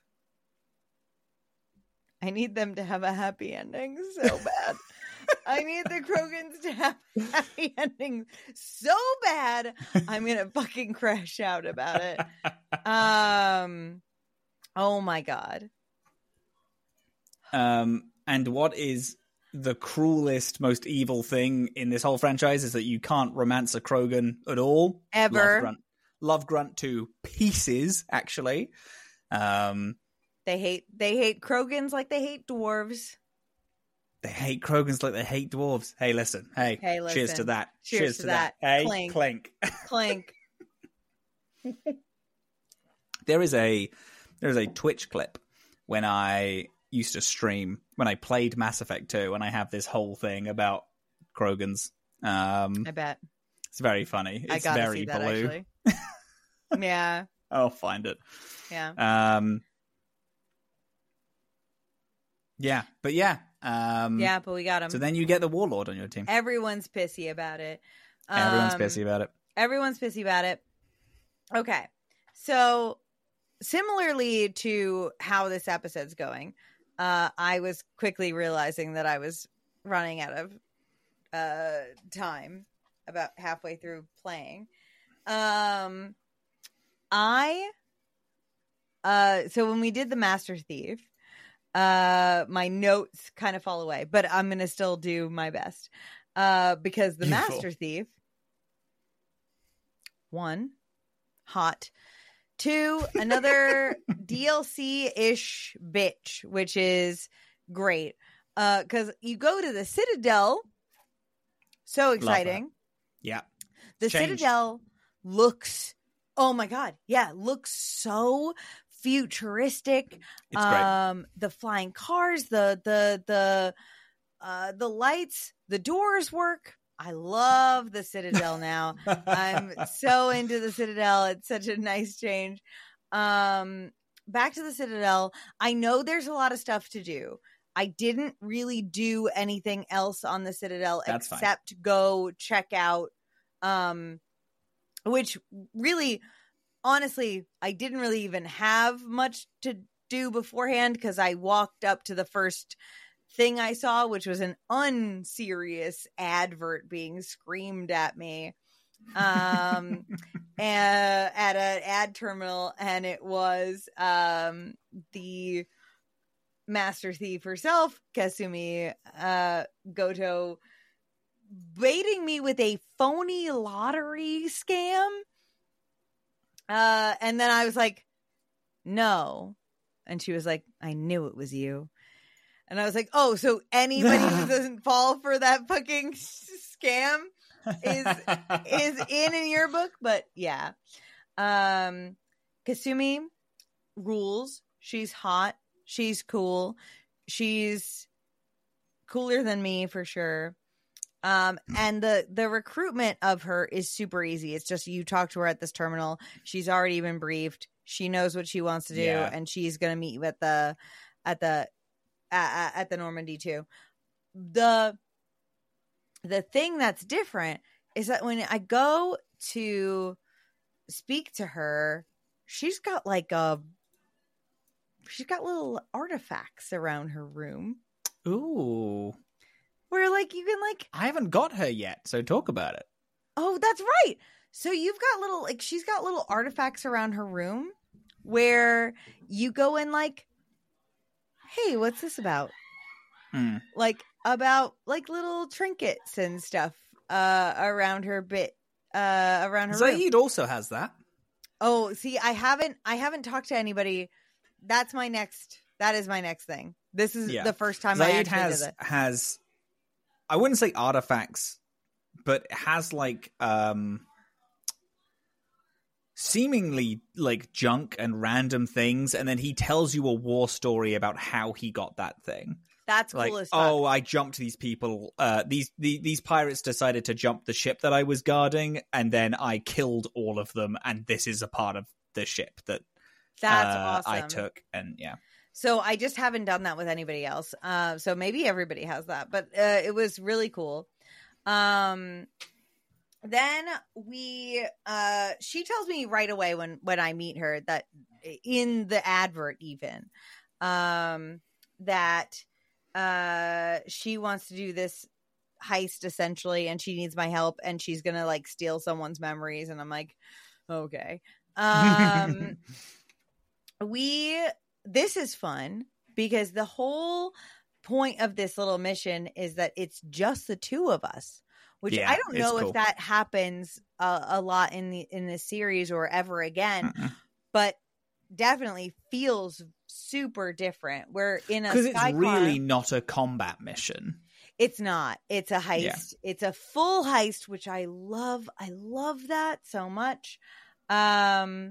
Speaker 2: I need them to have a happy ending so bad. I need the Krogans to have a happy ending so bad. I'm gonna fucking crash out about it. Um. Oh my god.
Speaker 1: Um, and what is the cruelest, most evil thing in this whole franchise is that you can't romance a Krogan at all.
Speaker 2: Ever.
Speaker 1: Love Grunt, Love Grunt to pieces, actually. Um,
Speaker 2: They hate. They hate Krogans like they hate dwarves.
Speaker 1: they hate Krogans like they hate dwarves. Hey, listen. Hey,
Speaker 2: Hey,
Speaker 1: cheers
Speaker 2: listen.
Speaker 1: to that.
Speaker 2: Cheers to that.
Speaker 1: Hey,
Speaker 2: Clink.
Speaker 1: clink.
Speaker 2: Clink.
Speaker 1: There is a there is a Twitch clip when I used to stream when I played Mass Effect two, and I have this whole thing about Krogans. Um,
Speaker 2: I bet.
Speaker 1: it's very funny.
Speaker 2: I
Speaker 1: It's
Speaker 2: gotta
Speaker 1: very
Speaker 2: see that
Speaker 1: blue.
Speaker 2: actually. Yeah.
Speaker 1: I'll find it.
Speaker 2: Yeah.
Speaker 1: Um, yeah, but yeah. Um,
Speaker 2: Yeah, but we got him.
Speaker 1: So then you get the Warlord on your team.
Speaker 2: Everyone's pissy about it.
Speaker 1: Everyone's
Speaker 2: Um,
Speaker 1: pissy about it.
Speaker 2: Everyone's pissy about it. Okay. So similarly to how this episode's going, uh, I was quickly realizing that I was running out of uh, time about halfway through playing. Um, I, uh, so when we did the Master Thief, uh, my notes kind of fall away, but I'm going to still do my best. Uh, because the
Speaker 1: Beautiful.
Speaker 2: Master Thief, one, hot. Two, another D L C-ish bitch, which is great. Uh, because you go to the Citadel. So exciting.
Speaker 1: Yeah.
Speaker 2: The
Speaker 1: Changed.
Speaker 2: Citadel looks, oh my God. Yeah, looks so futuristic.
Speaker 1: It's great.
Speaker 2: Um, the flying cars, the, the, the, uh, the lights, the doors work. I love the Citadel now. I'm so into the Citadel. It's such a nice change. Um, back to the Citadel. I know there's a lot of stuff to do. I didn't really do anything else on the Citadel
Speaker 1: That's fine.
Speaker 2: except go check out, um, which really, honestly, I didn't really even have much to do beforehand because I walked up to the first thing I saw, which was an unserious advert being screamed at me um and at an ad terminal, and it was um the master thief herself, Kasumi uh Goto, baiting me with a phony lottery scam. Uh and then I was like, no. And she was like, I knew it was you. And I was like, oh, so anybody who doesn't fall for that fucking scam is is in in your book. But yeah, um Kasumi rules. She's hot, she's cool, she's cooler than me for sure. Um and the the recruitment of her is super easy. It's just you talk to her at this terminal, she's already been briefed, she knows what she wants to do,
Speaker 1: Yeah.
Speaker 2: and she's gonna meet you at the at the at, at the Normandy too. The The thing that's different is that when I go to speak to her, she's got like a, she's got little artifacts around her room.
Speaker 1: Ooh.
Speaker 2: Where like you can like,
Speaker 1: I haven't got her yet, so talk about it.
Speaker 2: oh, that's right. So you've got little, like she's got little artifacts around her room where you go in like, hey, what's this about?
Speaker 1: Hmm.
Speaker 2: Like about like little trinkets and stuff uh around her bit uh around her room.
Speaker 1: Zaid also has that.
Speaker 2: Oh, see, I haven't I haven't talked to anybody. That's my next that is my next thing. This is
Speaker 1: Yeah.
Speaker 2: the first time I
Speaker 1: Zaid
Speaker 2: actually
Speaker 1: has
Speaker 2: did it.
Speaker 1: has I wouldn't say artifacts, but has like um seemingly like junk and random things, and then he tells you a war story about how he got that thing.
Speaker 2: That's
Speaker 1: Like,
Speaker 2: cool as fuck.
Speaker 1: oh, I jumped these people. Uh, these the, these pirates decided to jump the ship that I was guarding, and then I killed all of them. And this is a part of the ship that
Speaker 2: That's
Speaker 1: uh,
Speaker 2: awesome.
Speaker 1: I took. And yeah,
Speaker 2: So I just haven't done that with anybody else. Uh, so maybe everybody has that, but uh, it was really cool. Um, then we, uh, she tells me right away when when I meet her that in the advert even, um, that uh, she wants to do this heist essentially, and she needs my help, and she's gonna like steal someone's memories, and I'm like, okay. Um, we. This is fun because the whole point of this little mission is that it's just the two of us, which
Speaker 1: Yeah,
Speaker 2: I don't know
Speaker 1: it's cool.
Speaker 2: if that happens uh, a lot in the in this series or ever again,
Speaker 1: Mm-mm.
Speaker 2: but definitely feels super different. Where in a
Speaker 1: because it's
Speaker 2: Sky
Speaker 1: really
Speaker 2: Car,
Speaker 1: not a combat mission.
Speaker 2: it's not. It's a heist.
Speaker 1: Yeah.
Speaker 2: It's a full heist, which I love. I love that so much. Um.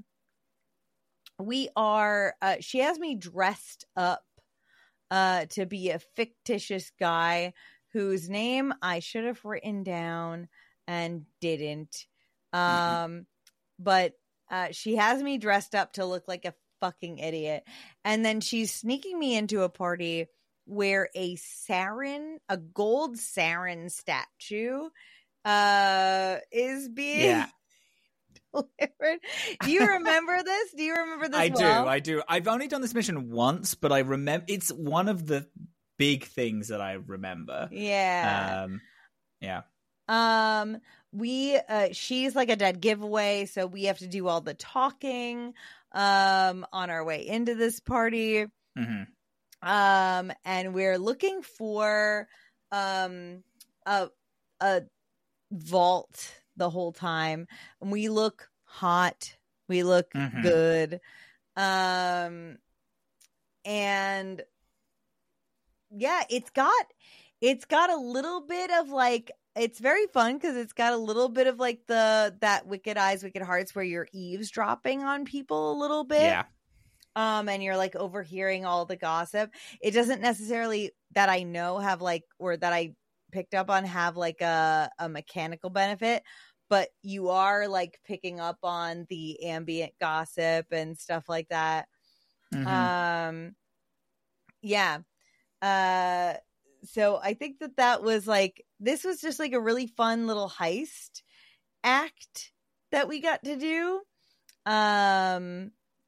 Speaker 2: We are, uh, she has me dressed up uh, to be a fictitious guy whose name I should have written down and didn't. Um,
Speaker 1: Mm-hmm.
Speaker 2: But uh, she has me dressed up to look like a fucking idiot. And then she's sneaking me into a party where a Saren, a gold Saren statue uh, is being...
Speaker 1: Yeah.
Speaker 2: delivered. Do you remember this? Do you remember this?
Speaker 1: I
Speaker 2: well?
Speaker 1: do, I do. I've only done this mission once, but I remember it's one of the big things that I remember.
Speaker 2: Yeah.
Speaker 1: Um, yeah.
Speaker 2: Um, we uh she's like a dead giveaway, so we have to do all the talking um on our way into this party.
Speaker 1: Mm-hmm.
Speaker 2: Um, and we're looking for um a a vault the whole time, and we look hot, we look
Speaker 1: Mhm.
Speaker 2: good, um and yeah, it's got it's got a little bit of like, it's very fun because it's got a little bit of like the that Wicked Eyes Wicked Hearts where you're eavesdropping on people a little bit.
Speaker 1: Yeah.
Speaker 2: Um, and you're like overhearing all the gossip. It doesn't necessarily that I know have like, or that I picked up on have like a, a mechanical benefit, but you are like picking up on the ambient gossip and stuff like that.
Speaker 1: Mhm.
Speaker 2: Um, yeah. uh, so I think that that was like, this was just like a really fun little heist act that we got to do. Um,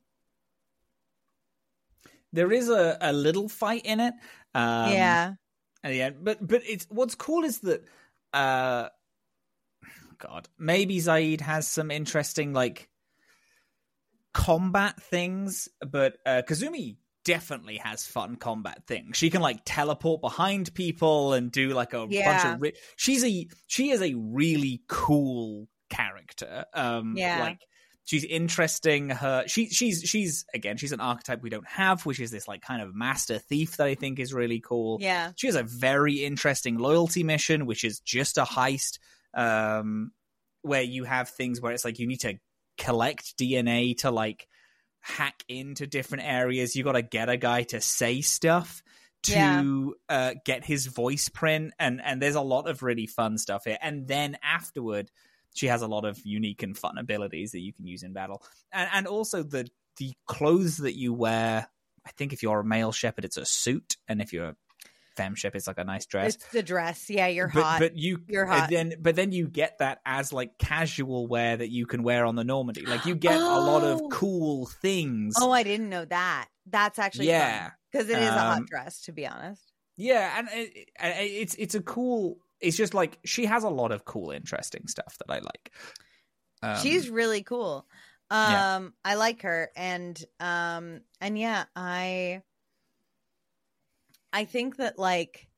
Speaker 1: there is a, a little fight in it. Um,
Speaker 2: yeah.
Speaker 1: At the end, but but it's what's cool is that, uh, God, maybe Zaid has some interesting like combat things, but uh, Kazumi definitely has fun combat things. She can like teleport behind people and do like a
Speaker 2: yeah.
Speaker 1: bunch of. Ri- she's a she is a really cool character. Um,
Speaker 2: yeah,
Speaker 1: like she's interesting. Her she she's she's again she's an archetype we don't have, which is this like kind of master thief that I think is really cool.
Speaker 2: Yeah,
Speaker 1: she has a very interesting loyalty mission, which is just a heist, um, where you have things where it's like you need to collect D N A to like hack into different areas. You got to get a guy to say stuff to yeah. uh, get his voice print, and and there's a lot of really fun stuff here. And then afterward, she has a lot of unique and fun abilities that you can use in battle, and and also the the clothes that you wear. I think if you're a male shepherd, it's a suit, and if you're a femme shepherd, it's like a nice dress.
Speaker 2: It's the dress, yeah. You're
Speaker 1: but,
Speaker 2: hot,
Speaker 1: but you
Speaker 2: you're hot.
Speaker 1: Then, but then you get that as like casual wear that you can wear on the Normandy. Like you get oh. a lot of cool things.
Speaker 2: Oh, I didn't know that. That's actually
Speaker 1: yeah,
Speaker 2: because it is
Speaker 1: um,
Speaker 2: a hot dress, to be honest.
Speaker 1: Yeah, and it, it, it's it's a cool. It's just like she has a lot of cool, interesting stuff that I like. Um,
Speaker 2: She's really cool. Um, yeah. I like her, and um, and yeah, I. I think that like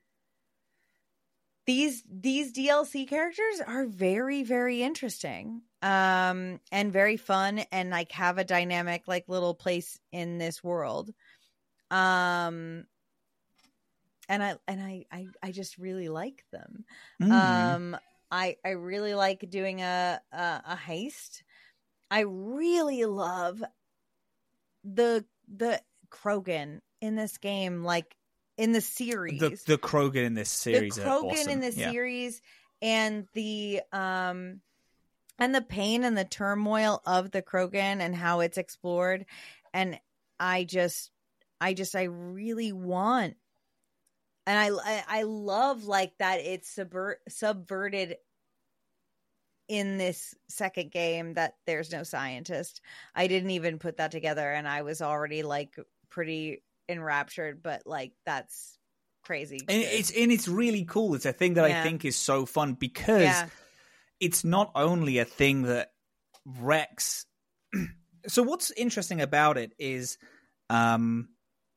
Speaker 2: these these D L C characters are very, very interesting, um, and very fun, and like have a dynamic like little place in this world. Um, and I and I I, I just really like them. Mm. Um, I I really like doing a, a a heist. I really love the the Krogan in this game, like in the series.
Speaker 1: The, the Krogan in this series,
Speaker 2: the Krogan
Speaker 1: are awesome.
Speaker 2: in the
Speaker 1: yeah.
Speaker 2: series, and the um, and the pain and the turmoil of the Krogan and how it's explored, and I just, I just, I really want, and I, I, I love like that it's subvert, subverted. In this second game that there's no scientist. I didn't even put that together, and I was already like pretty enraptured, but like that's crazy.
Speaker 1: And it's and it's really cool. It's a thing that yeah. I think is so fun because yeah. it's not only a thing that Rex. So what's interesting about it is, um,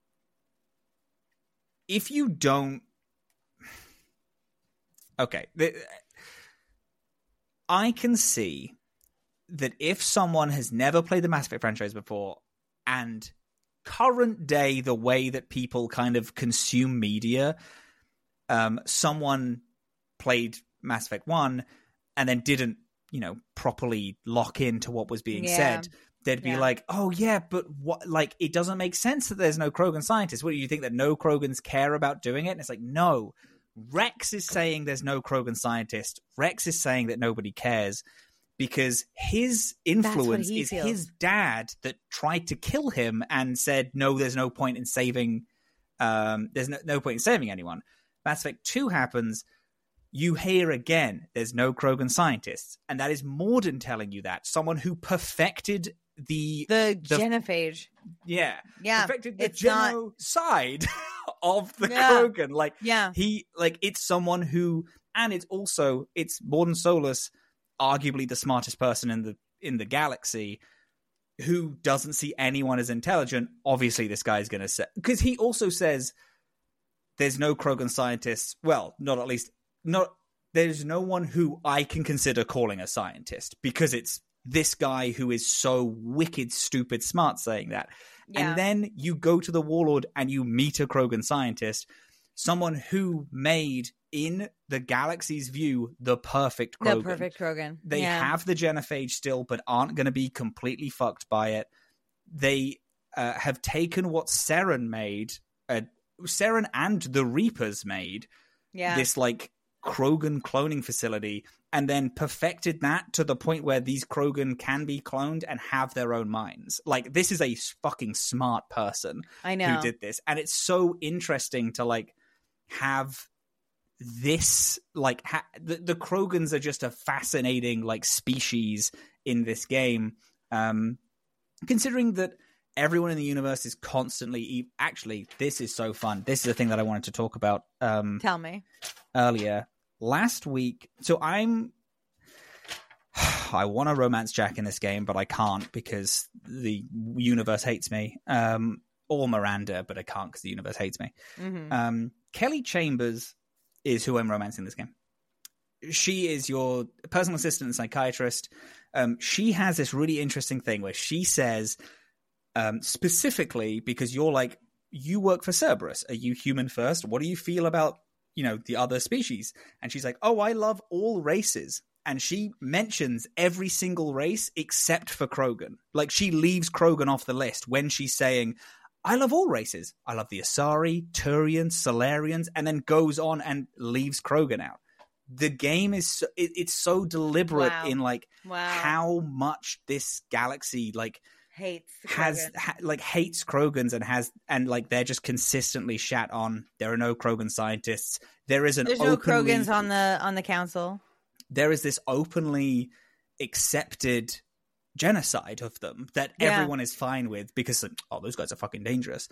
Speaker 1: if you don't, okay. The, I can see that if someone has never played the Mass Effect franchise before, and current day, the way that people kind of consume media, um, someone played Mass Effect one and then didn't, you know, properly lock into what was being yeah. said, they'd be yeah. like, oh yeah, but what, like, it doesn't make sense that there's no Krogan scientists. What do you think, that no Krogans care about doing it? And it's like, no. Rex is saying there's no Krogan scientist. Rex is saying that nobody cares because his influence is feels. his dad that tried to kill him and said, no, there's no point in saving, um, there's no, no point in saving anyone. Mass Effect two happens. You hear again, there's no Krogan scientists. And that is Mordin telling you that. Someone who perfected the...
Speaker 2: The, the genophage.
Speaker 1: Yeah.
Speaker 2: Yeah.
Speaker 1: Perfected the
Speaker 2: it's
Speaker 1: genocide
Speaker 2: not...
Speaker 1: of the
Speaker 2: yeah.
Speaker 1: Krogan. Like,
Speaker 2: yeah.
Speaker 1: he, like, it's someone who... And it's also, it's Mordin Solus, arguably the smartest person in the in the galaxy, who doesn't see anyone as intelligent. Obviously, this guy's going to say... Because he also says there's no Krogan scientists. Well, not at least... not there's no one who I can consider calling a scientist, because it's this guy who is so wicked, stupid, smart saying that. Yeah. And then you go to the Warlord and you meet a Krogan scientist, someone who made, in the galaxy's view, the perfect Krogan.
Speaker 2: The perfect Krogan.
Speaker 1: They
Speaker 2: yeah.
Speaker 1: have the genophage still, but aren't going to be completely fucked by it. They uh, have taken what Seren made, uh, Seren and the Reapers made,
Speaker 2: yeah.
Speaker 1: this like Krogan cloning facility, and then perfected that to the point where these Krogan can be cloned and have their own minds. Like, this is a fucking smart person
Speaker 2: I know.
Speaker 1: who did this. And it's so interesting to, like, have this, like, ha- the, the Krogans are just a fascinating, like, species in this game. Um, considering that everyone in the universe is constantly... E- Actually, this is so fun. This is the thing that I wanted to talk about um,
Speaker 2: Tell me.
Speaker 1: earlier. Last week, so I'm, I want to romance Jack in this game, but I can't because the universe hates me. Um, or Miranda, but I can't because the universe hates me.
Speaker 2: Mm-hmm.
Speaker 1: Um, Kelly Chambers is who I'm romancing this game. She is your personal assistant and psychiatrist. Um, she has this really interesting thing where she says, um, specifically because you're like, you work for Cerberus. Are you human first? What do you feel about, you know, the other species? And she's like, oh, I love all races. And she mentions every single race except for Krogan. Like, she leaves Krogan off the list when she's saying, I love all races. I love the Asari, Turians, Solarians, and then goes on and leaves Krogan out. The game is, so, it, it's so deliberate
Speaker 2: Wow.
Speaker 1: in, like,
Speaker 2: Wow.
Speaker 1: how much this galaxy, like,
Speaker 2: Hates
Speaker 1: has
Speaker 2: Krogan.
Speaker 1: ha, like hates Krogans and has and like they're just consistently shat on. There are no Krogan scientists. There is an
Speaker 2: There's no
Speaker 1: openly,
Speaker 2: Krogans on the on the council.
Speaker 1: There is this openly accepted genocide of them that
Speaker 2: Yeah.
Speaker 1: everyone is fine with because oh, those guys are fucking dangerous.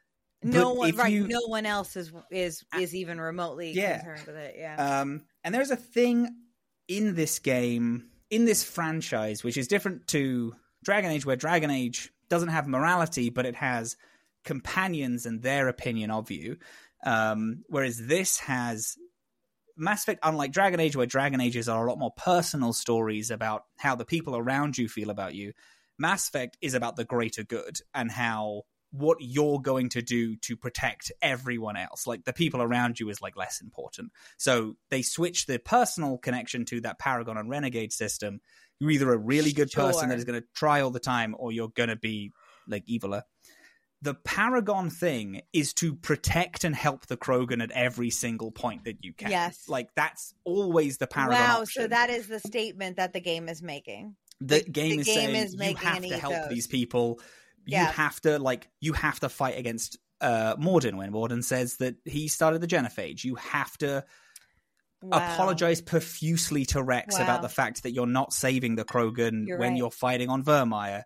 Speaker 2: No
Speaker 1: But
Speaker 2: one,
Speaker 1: if
Speaker 2: right?
Speaker 1: you-
Speaker 2: No one else is is is even remotely
Speaker 1: Yeah.
Speaker 2: concerned with it. Yeah.
Speaker 1: Um, and there's a thing in this game, in this franchise, which is different to Dragon Age, where Dragon Age doesn't have morality, but it has companions and their opinion of you. Um, whereas this has Mass Effect, unlike Dragon Age, where Dragon Ages are a lot more personal stories about how the people around you feel about you. Mass Effect is about the greater good and how what you're going to do to protect everyone else. Like, the people around you is like less important. So they switch the personal connection to that Paragon and Renegade system. You're either a really good
Speaker 2: Sure.
Speaker 1: person that is going to try all the time, or you're going to be like eviler. The Paragon thing is to protect and help the Krogan at every single point that you can.
Speaker 2: Yes.
Speaker 1: Like, that's always the Paragon
Speaker 2: Wow.
Speaker 1: option.
Speaker 2: So that is the statement that the game is making.
Speaker 1: the,
Speaker 2: the-
Speaker 1: game
Speaker 2: the
Speaker 1: is
Speaker 2: game
Speaker 1: saying
Speaker 2: is
Speaker 1: you
Speaker 2: making
Speaker 1: have
Speaker 2: an
Speaker 1: to help
Speaker 2: ethos.
Speaker 1: these people. You
Speaker 2: Yeah.
Speaker 1: have to like you have to fight against uh Morden when Morden says that he started the genophage. You have to
Speaker 2: Wow.
Speaker 1: apologize profusely to Rex
Speaker 2: Wow.
Speaker 1: about the fact that you're not saving the Krogan
Speaker 2: You're
Speaker 1: when
Speaker 2: right.
Speaker 1: you're fighting on Vermeer.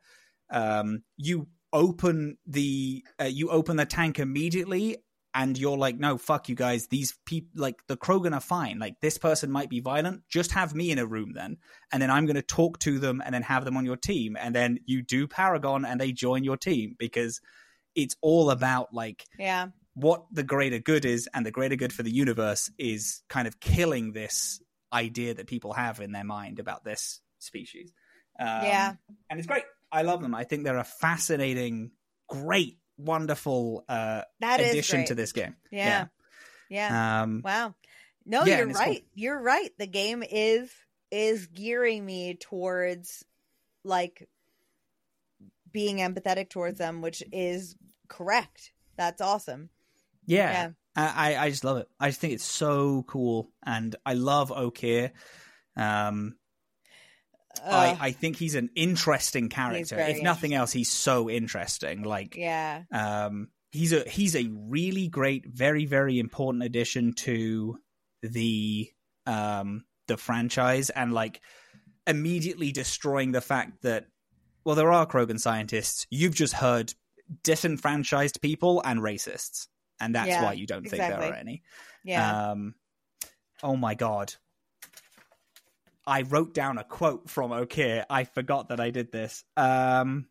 Speaker 1: Um, you open the uh, you open the tank immediately, and you're like, no, fuck you guys. These people, like the Krogan, are fine. Like, this person might be violent. Just have me in a room then, and then I'm going to talk to them, and then have them on your team, and then you do Paragon, and they join your team, because it's all about like
Speaker 2: Yeah.
Speaker 1: what the greater good is, and the greater good for the universe is kind of killing this idea that people have in their mind about this species. Um,
Speaker 2: Yeah.
Speaker 1: and it's great. I love them. I think they're a fascinating, great, wonderful uh,
Speaker 2: That is
Speaker 1: addition
Speaker 2: great.
Speaker 1: to this game.
Speaker 2: Yeah. Yeah.
Speaker 1: Yeah. Um,
Speaker 2: Wow. No,
Speaker 1: yeah,
Speaker 2: you're
Speaker 1: and it's cool.
Speaker 2: right. You're right. The game is is gearing me towards like being empathetic towards them, which is correct. That's awesome.
Speaker 1: yeah.
Speaker 2: Yeah.
Speaker 1: I, I just love it. I just think it's so cool. And I love Okeer. Um,
Speaker 2: Ugh,
Speaker 1: I, I think he's an interesting character.
Speaker 2: very
Speaker 1: If nothing else, he's so interesting. Like,
Speaker 2: yeah.
Speaker 1: Um, he's a he's a really great, very very important addition to the um the franchise, and like immediately destroying the fact that, well, there are Krogan scientists. You've just heard disenfranchised people and racists, and that's
Speaker 2: Yeah,
Speaker 1: why you don't think
Speaker 2: exactly.
Speaker 1: there are any.
Speaker 2: Yeah.
Speaker 1: Um, oh my god. I wrote down a quote from Okeer. I forgot that I did this. Um,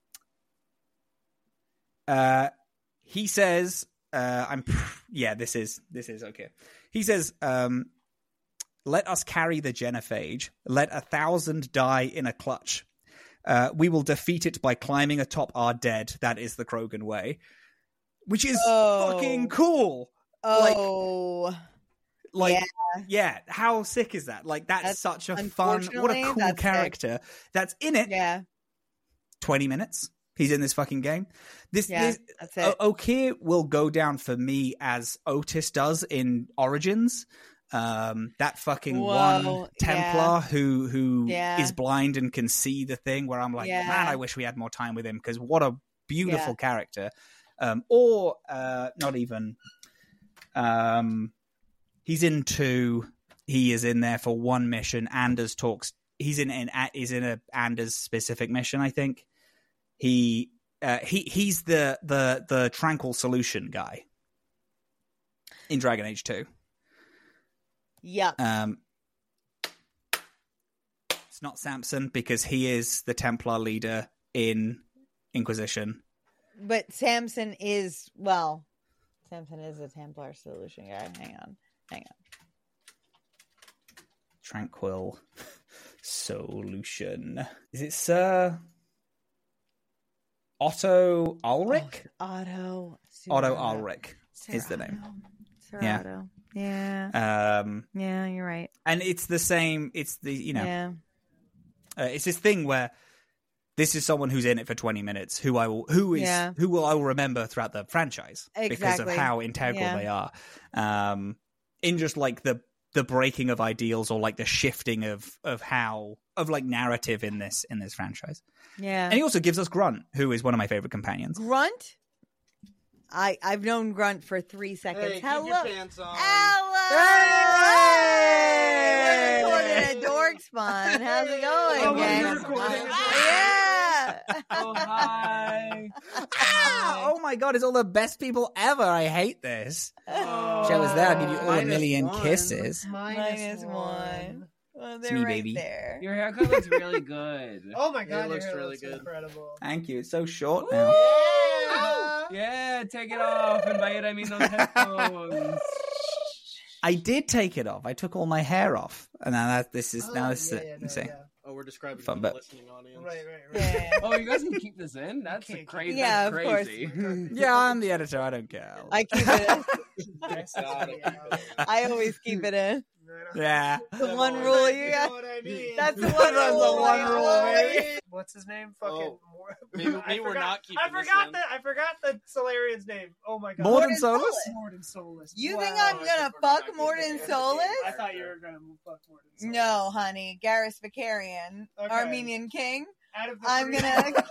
Speaker 1: uh, he says, uh, "I'm yeah. This is this is okay." He says, um, "Let us carry the genophage. Let a thousand die in a clutch. Uh, we will defeat it by climbing atop our dead. That is the Krogan way," which is
Speaker 2: Oh.
Speaker 1: fucking cool. like-
Speaker 2: oh.
Speaker 1: Like,
Speaker 2: Yeah.
Speaker 1: yeah, how sick is that? Like, that's,
Speaker 2: That's-
Speaker 1: such a fun, what
Speaker 2: unfortunately,
Speaker 1: a cool
Speaker 2: that's sick.
Speaker 1: character that's in it.
Speaker 2: Yeah.
Speaker 1: twenty minutes. He's in this fucking game. This,
Speaker 2: Yeah.
Speaker 1: this
Speaker 2: That's it.
Speaker 1: O- Okeer will go down for me as Otis does in Origins. Um, that fucking
Speaker 2: Whoa,
Speaker 1: one Templar
Speaker 2: yeah.
Speaker 1: who who
Speaker 2: Yeah.
Speaker 1: is blind and can see the thing. Where I'm like,
Speaker 2: Yeah.
Speaker 1: man, I wish we had more time with him because what a beautiful
Speaker 2: Yeah.
Speaker 1: character. Um, or uh, not even. Um, he's in two. He is in there for one mission. Anders talks. He's in an is in a Anders specific mission. I think he uh, he he's the the the tranquil solution guy in Dragon Age two.
Speaker 2: Yep.
Speaker 1: Um, it's not Samson because he is the Templar leader in Inquisition.
Speaker 2: But Samson is, well, Samson is a Templar solution guy. Hang on. Hang on.
Speaker 1: Tranquil solution. Is it Sir Otto Ulrich?
Speaker 2: Oh, Otto. Sir
Speaker 1: Otto
Speaker 2: Otto.
Speaker 1: Ulrich
Speaker 2: Sir
Speaker 1: is the name.
Speaker 2: Otto. Sir
Speaker 1: Yeah.
Speaker 2: Otto. Yeah.
Speaker 1: Um,
Speaker 2: Yeah, you're right.
Speaker 1: and it's the same. It's the you know,
Speaker 2: Yeah.
Speaker 1: uh, it's this thing where this is someone who's in it for twenty minutes, who I will, who is,
Speaker 2: Yeah.
Speaker 1: who will I will remember throughout the franchise because
Speaker 2: Exactly.
Speaker 1: of how integral
Speaker 2: Yeah.
Speaker 1: they are, um, in just like the the breaking of ideals or like the shifting of of how of like narrative in this in this franchise.
Speaker 2: Yeah.
Speaker 1: And he also gives us Grunt, who is one of my favorite companions.
Speaker 2: Grunt? I, I've known Grunt for three seconds.
Speaker 4: Hey, keep
Speaker 2: Hello.
Speaker 4: your pants on.
Speaker 2: Hello.
Speaker 1: Hey!
Speaker 2: We're recording at Dorkspawn. How's it going,
Speaker 4: Oh,
Speaker 2: gang?
Speaker 4: we're recording.
Speaker 2: Yeah.
Speaker 4: Oh, hi.
Speaker 1: Ah, oh my god, it's all the best people ever. I hate this.
Speaker 4: Oh,
Speaker 1: Show us that, I'll give you all a
Speaker 4: minus
Speaker 1: million
Speaker 4: one.
Speaker 1: kisses.
Speaker 2: Minus one. Well, they're
Speaker 1: me,
Speaker 2: right
Speaker 1: baby.
Speaker 2: there.
Speaker 5: Your haircut looks really good.
Speaker 4: Oh my god,
Speaker 6: It looks
Speaker 4: your hair
Speaker 6: really
Speaker 4: looks
Speaker 6: good.
Speaker 4: incredible.
Speaker 1: Thank you. It's so short now.
Speaker 4: Yeah.
Speaker 5: Yeah, take it off. And by it, I mean those headphones.
Speaker 1: I did take it off. I took all my hair off, and now that this is
Speaker 4: Oh,
Speaker 1: now this
Speaker 4: yeah,
Speaker 1: is
Speaker 4: yeah,
Speaker 1: it.
Speaker 4: no,
Speaker 1: You see?
Speaker 4: yeah.
Speaker 6: Oh, we're describing
Speaker 1: Fun
Speaker 6: to the
Speaker 1: bit.
Speaker 6: listening audience.
Speaker 4: Right, right, right.
Speaker 2: Yeah.
Speaker 5: Oh, you guys can keep this in? That's a
Speaker 4: Okay.
Speaker 5: crazy.
Speaker 2: Yeah,
Speaker 5: that's
Speaker 2: of course.
Speaker 5: crazy.
Speaker 1: Yeah, I'm the editor. I don't care.
Speaker 2: I keep it in.
Speaker 4: Nice.
Speaker 6: Got it.
Speaker 2: I always keep it in.
Speaker 1: Yeah.
Speaker 2: The one rule you
Speaker 4: You
Speaker 2: got.
Speaker 4: know what I mean?
Speaker 2: That's the one
Speaker 1: That's
Speaker 2: rule.
Speaker 1: the one
Speaker 2: I
Speaker 1: rule,
Speaker 2: always-
Speaker 1: baby.
Speaker 4: What's his name? Fucking.
Speaker 6: Oh,
Speaker 4: Mor-
Speaker 6: maybe-
Speaker 4: I
Speaker 6: maybe we're
Speaker 4: forgot-
Speaker 6: not keeping
Speaker 4: I
Speaker 6: this
Speaker 4: forgot
Speaker 6: in.
Speaker 4: the. I forgot the Solarian's name. Oh my god.
Speaker 1: Morden
Speaker 2: Morden
Speaker 1: Solus?
Speaker 2: Solus.
Speaker 4: Morden Solus.
Speaker 2: You
Speaker 4: Wow.
Speaker 2: think I'm
Speaker 6: I
Speaker 2: gonna
Speaker 6: think we're
Speaker 2: fuck
Speaker 6: not
Speaker 2: Morden
Speaker 6: keeping it.
Speaker 2: Solus?
Speaker 4: I thought you were gonna fuck Morden Solus.
Speaker 2: No, honey. Garrus Vakarian,
Speaker 4: Okay.
Speaker 2: Armenian king.
Speaker 4: Out of the
Speaker 2: I'm
Speaker 4: three-
Speaker 2: gonna,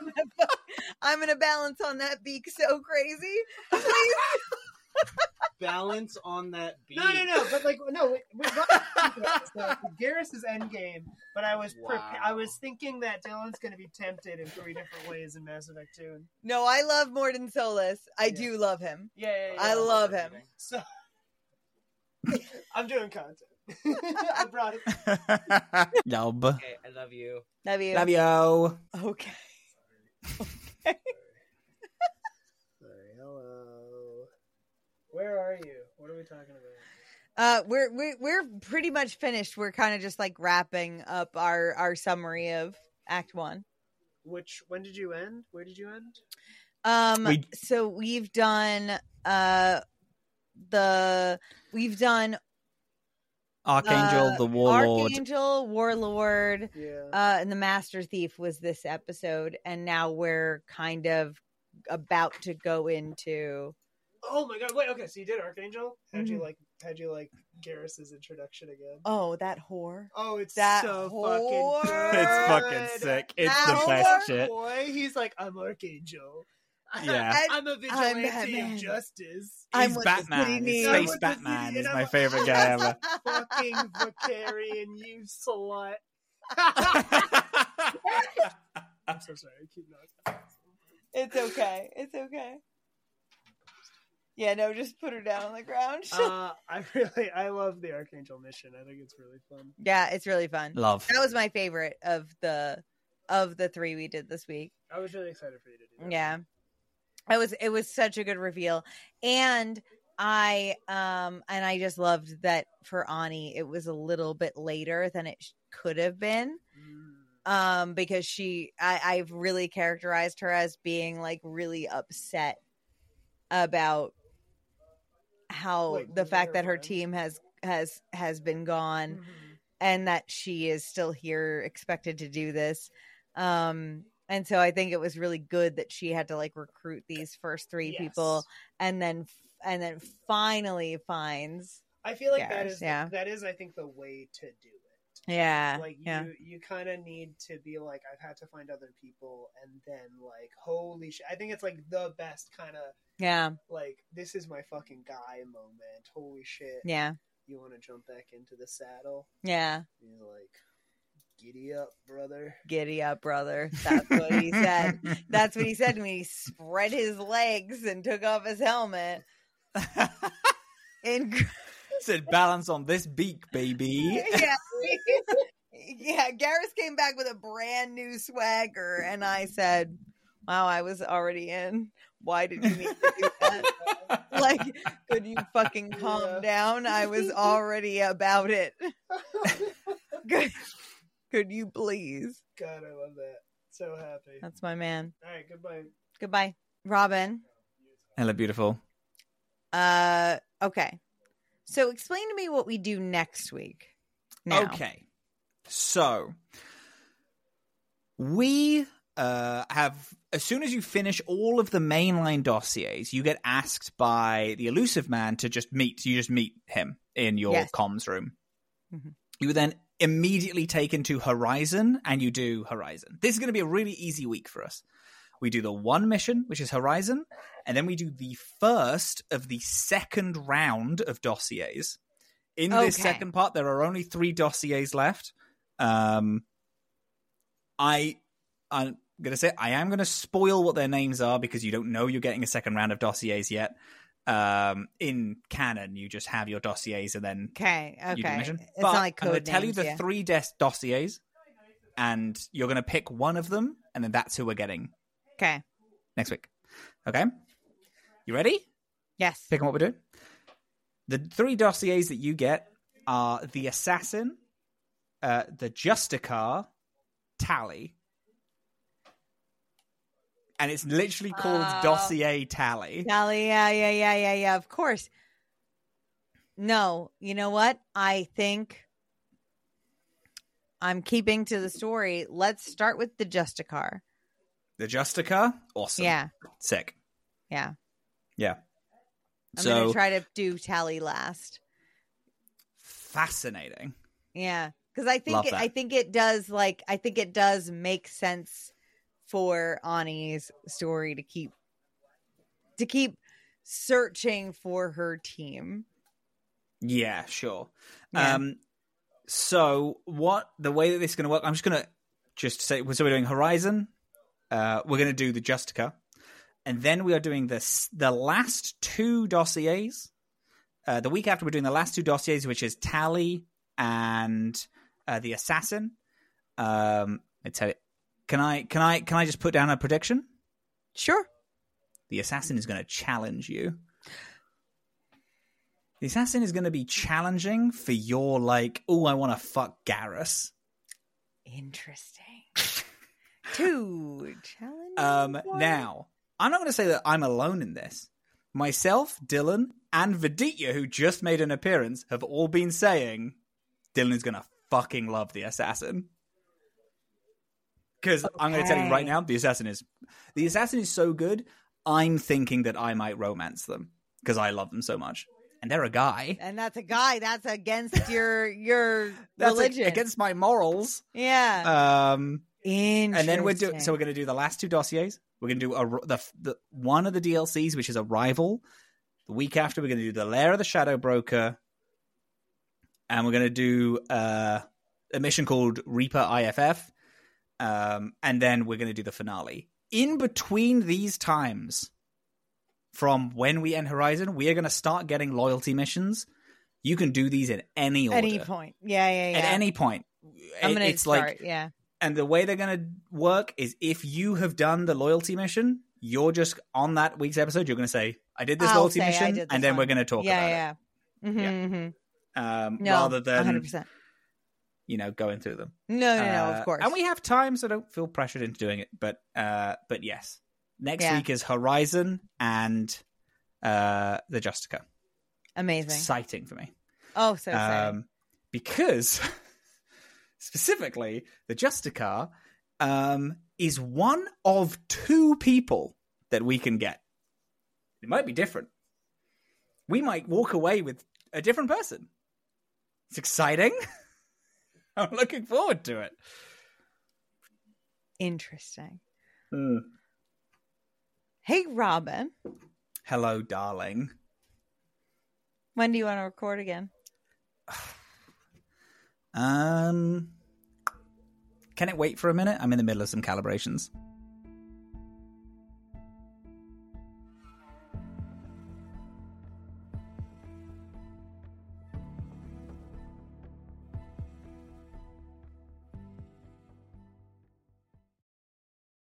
Speaker 2: I'm gonna balance on that beak so crazy. Please.
Speaker 6: Balance on that beat.
Speaker 4: No, no, no. But like, no. We, we, so, Garrus is endgame, but I was prepa-
Speaker 6: Wow.
Speaker 4: I was thinking that Dylan's gonna be tempted in three different ways in Mass Effect two.
Speaker 2: No, I love Morden Solus. I
Speaker 4: Yeah.
Speaker 2: do love him.
Speaker 4: Yeah, yeah, yeah.
Speaker 2: I love him.
Speaker 4: So I'm doing content. I brought it.
Speaker 1: Love.
Speaker 5: Okay, I love you.
Speaker 2: Love you.
Speaker 1: Love you.
Speaker 2: Okay.
Speaker 4: Sorry, hello. Where are you? What are we talking about?
Speaker 2: Uh, we're we're we're pretty much finished. We're kind of just like wrapping up our our summary of Act One.
Speaker 4: Which when did you end? Where did you end?
Speaker 2: Um,
Speaker 1: We-
Speaker 2: so we've done uh the we've done
Speaker 1: Archangel,
Speaker 2: uh,
Speaker 1: the Warlord.
Speaker 2: Archangel, Warlord,
Speaker 4: Yeah.
Speaker 2: uh, and the Master Thief was this episode, and now we're kind of about to go into.
Speaker 4: Oh my god! Wait. Okay. So you did Archangel. How'd you
Speaker 2: Mhm.
Speaker 4: like? How'd you like Garrus's introduction again?
Speaker 2: Oh, that whore!
Speaker 4: Oh, it's
Speaker 2: That
Speaker 4: so
Speaker 2: whore.
Speaker 4: fucking good.
Speaker 1: It's fucking sick. It's
Speaker 2: That
Speaker 1: the best
Speaker 2: whore.
Speaker 1: shit.
Speaker 4: Boy, he's like, I'm Archangel.
Speaker 1: Yeah.
Speaker 4: I'm a
Speaker 2: I'm
Speaker 4: vigilante
Speaker 2: Batman.
Speaker 4: of justice.
Speaker 2: I'm
Speaker 1: He's
Speaker 2: what the city
Speaker 1: Batman. He's
Speaker 2: needs.
Speaker 4: I'm
Speaker 1: Space
Speaker 4: what the
Speaker 1: Batman
Speaker 4: city-
Speaker 1: is
Speaker 4: and
Speaker 1: my
Speaker 4: I'm-
Speaker 1: favorite guy ever.
Speaker 4: Fucking Vicarian, you slut. I'm so sorry. Keep not.
Speaker 2: It's okay. It's okay. Yeah, no, just put her down on the ground.
Speaker 4: Uh, I really, I love the Archangel mission. I think it's really fun.
Speaker 2: Yeah, it's really fun.
Speaker 1: Love.
Speaker 2: That was my favorite of the of the three we did this week.
Speaker 4: I was really excited for you to do that.
Speaker 2: Yeah. It was it was such a good reveal. And I um and I just loved that for Ani it was a little bit later than it sh- could have been.
Speaker 4: Mm.
Speaker 2: Um because she I I've really characterized her as being like really upset about how
Speaker 4: Like,
Speaker 2: the
Speaker 4: losing
Speaker 2: fact
Speaker 4: her
Speaker 2: that her
Speaker 4: friend?
Speaker 2: team has has has been gone
Speaker 4: Mhm.
Speaker 2: and that she is still here expected to do this. Um and so I think it was really good that she had to like recruit these first three
Speaker 4: Yes.
Speaker 2: people and then and then finally finds
Speaker 4: I feel like that
Speaker 2: Garrus,
Speaker 4: is
Speaker 2: yeah.
Speaker 4: that is I think the way to do it.
Speaker 2: Yeah.
Speaker 4: Like you
Speaker 2: yeah.
Speaker 4: you kind of need to be like, I've had to find other people, and then like, holy shit. I think it's like the best kind of
Speaker 2: Yeah.
Speaker 4: like, this is my fucking guy moment. Holy shit.
Speaker 2: Yeah.
Speaker 4: You want to jump back into the saddle?
Speaker 2: Yeah.
Speaker 4: He's like, giddy up, brother.
Speaker 2: Giddy up, brother. That's what he said. That's what he said when he spread his legs and took off his helmet. And
Speaker 1: Said balance on this beak, baby.
Speaker 2: yeah. Yeah, Garrus came back with a brand new swagger, and I said, wow, I was already in. Why did you need to do that? Like, could you fucking calm
Speaker 4: Yeah.
Speaker 2: down? I was already about it. Could, could you please?
Speaker 4: God, I love that. So happy.
Speaker 2: That's my man.
Speaker 4: All right, goodbye.
Speaker 2: Goodbye. Robin.
Speaker 1: Hello, beautiful.
Speaker 2: Uh, okay. So explain to me what we do next week. Now.
Speaker 1: Okay. So, we uh, have, as soon as you finish all of the mainline dossiers, you get asked by the Elusive Man to just meet. You just meet him in your
Speaker 2: Yes.
Speaker 1: comms room.
Speaker 2: Mhm.
Speaker 1: You were then immediately taken to Horizon, and you do Horizon. This is going to be a really easy week for us. We do the one mission, which is Horizon, and then we do the first of the second round of dossiers. In this
Speaker 2: Okay.
Speaker 1: second part, there are only three dossiers left. Um, I, I'm gonna say I am gonna spoil what their names are because you don't know you're getting a second round of dossiers yet. Um, in canon, you just have your dossiers and then
Speaker 2: Okay.
Speaker 1: you do the
Speaker 2: Okay.
Speaker 1: mission.
Speaker 2: It's
Speaker 1: But
Speaker 2: not like
Speaker 1: I'm gonna
Speaker 2: code
Speaker 1: tell you
Speaker 2: names,
Speaker 1: the
Speaker 2: yeah.
Speaker 1: three des- dossiers, and you're gonna pick one of them, and then that's who we're getting
Speaker 2: Okay.
Speaker 1: next week. Okay, you ready?
Speaker 2: Yes.
Speaker 1: Picking what we're doing. The three dossiers that you get are the Assassin, uh, the Justicar, Tally. And it's literally called
Speaker 2: Oh.
Speaker 1: Dossier Tally.
Speaker 2: Tally, yeah, yeah, yeah, yeah, yeah. Of course. No, you know what? I think I'm keeping to the story. Let's start with the Justicar.
Speaker 1: The Justicar? Awesome.
Speaker 2: Yeah,
Speaker 1: Sick.
Speaker 2: yeah.
Speaker 1: Yeah.
Speaker 2: I'm
Speaker 1: so,
Speaker 2: gonna try to do Tally last.
Speaker 1: fascinating.
Speaker 2: Yeah, because I think
Speaker 1: Love
Speaker 2: it,
Speaker 1: that.
Speaker 2: I think it does like I think it does make sense for Ani's story to keep to keep searching for her team.
Speaker 1: Yeah, sure.
Speaker 2: Yeah.
Speaker 1: Um, so what the way that this is going to work? I'm just going to just say so we're doing Horizon. Uh, we're going to do the Justicar, and then we are doing this the last two dossiers. Uh, the week after, we're doing the last two dossiers, which is Tally and uh, the Assassin. Um, I tell you, can I can I can I just put down a prediction?
Speaker 2: Sure.
Speaker 1: The Assassin is going to challenge you. The Assassin is going to be challenging for your, like, oh, I want to fuck Garrus.
Speaker 2: Interesting. Two challenge.
Speaker 1: Um, now, I'm not going to say that I'm alone in this. Myself, Dylan, and Viditya, who just made an appearance, have all been saying Dylan is going to fucking love the Assassin. Because I'm going to tell you right
Speaker 2: Okay.
Speaker 1: now, the Assassin is the Assassin is so good, I'm thinking that I might romance them because I love them so much. And they're a guy.
Speaker 2: And that's a guy. That's against your your
Speaker 1: That's
Speaker 2: religion.
Speaker 1: a- against my morals.
Speaker 2: yeah.
Speaker 1: Um,
Speaker 2: Interesting.
Speaker 1: and then we're doing. So we're going to do the last two dossiers. We're going to do a, the the one of the D L Cs, which is Arrival. The week after, we're going to do the Lair of the Shadow Broker, and we're going to do uh, a mission called Reaper I F F. Um, and then we're going to do the finale. In between these times, from when we end Horizon, we are going to start getting loyalty missions. You can do these at any order.
Speaker 2: any point. Yeah, yeah, yeah.
Speaker 1: At any point.
Speaker 2: I'm
Speaker 1: It-
Speaker 2: gonna
Speaker 1: it's
Speaker 2: start.
Speaker 1: like,
Speaker 2: yeah.
Speaker 1: and the way they're going to work is if you have done the loyalty mission, you're just on that week's episode, you're going to say, I did this
Speaker 2: I'll
Speaker 1: loyalty
Speaker 2: say I
Speaker 1: mission,
Speaker 2: did this
Speaker 1: and then
Speaker 2: one.
Speaker 1: we're going to talk
Speaker 2: yeah,
Speaker 1: about
Speaker 2: yeah. Mm-hmm,
Speaker 1: Yeah.
Speaker 2: mm-hmm.
Speaker 1: it. Um,
Speaker 2: No,
Speaker 1: rather than,
Speaker 2: one hundred percent.
Speaker 1: you know, going through them.
Speaker 2: No, no, no.
Speaker 1: Uh,
Speaker 2: Of course.
Speaker 1: And we have time, so don't feel pressured into doing it. But, uh, but yes. Next
Speaker 2: Yeah.
Speaker 1: week is Horizon and uh, the Justicar.
Speaker 2: Amazing.
Speaker 1: Exciting for me.
Speaker 2: Oh, so exciting.
Speaker 1: Um, because specifically, the Justicar um, is one of two people that we can get. It might be different. We might walk away with a different person. It's exciting. I'm looking forward to it.
Speaker 2: Interesting.
Speaker 1: Mm.
Speaker 2: Hey, Robin.
Speaker 1: Hello, darling.
Speaker 2: When do you want to record again?
Speaker 1: Um, can it wait for a minute? I'm in the middle of some calibrations.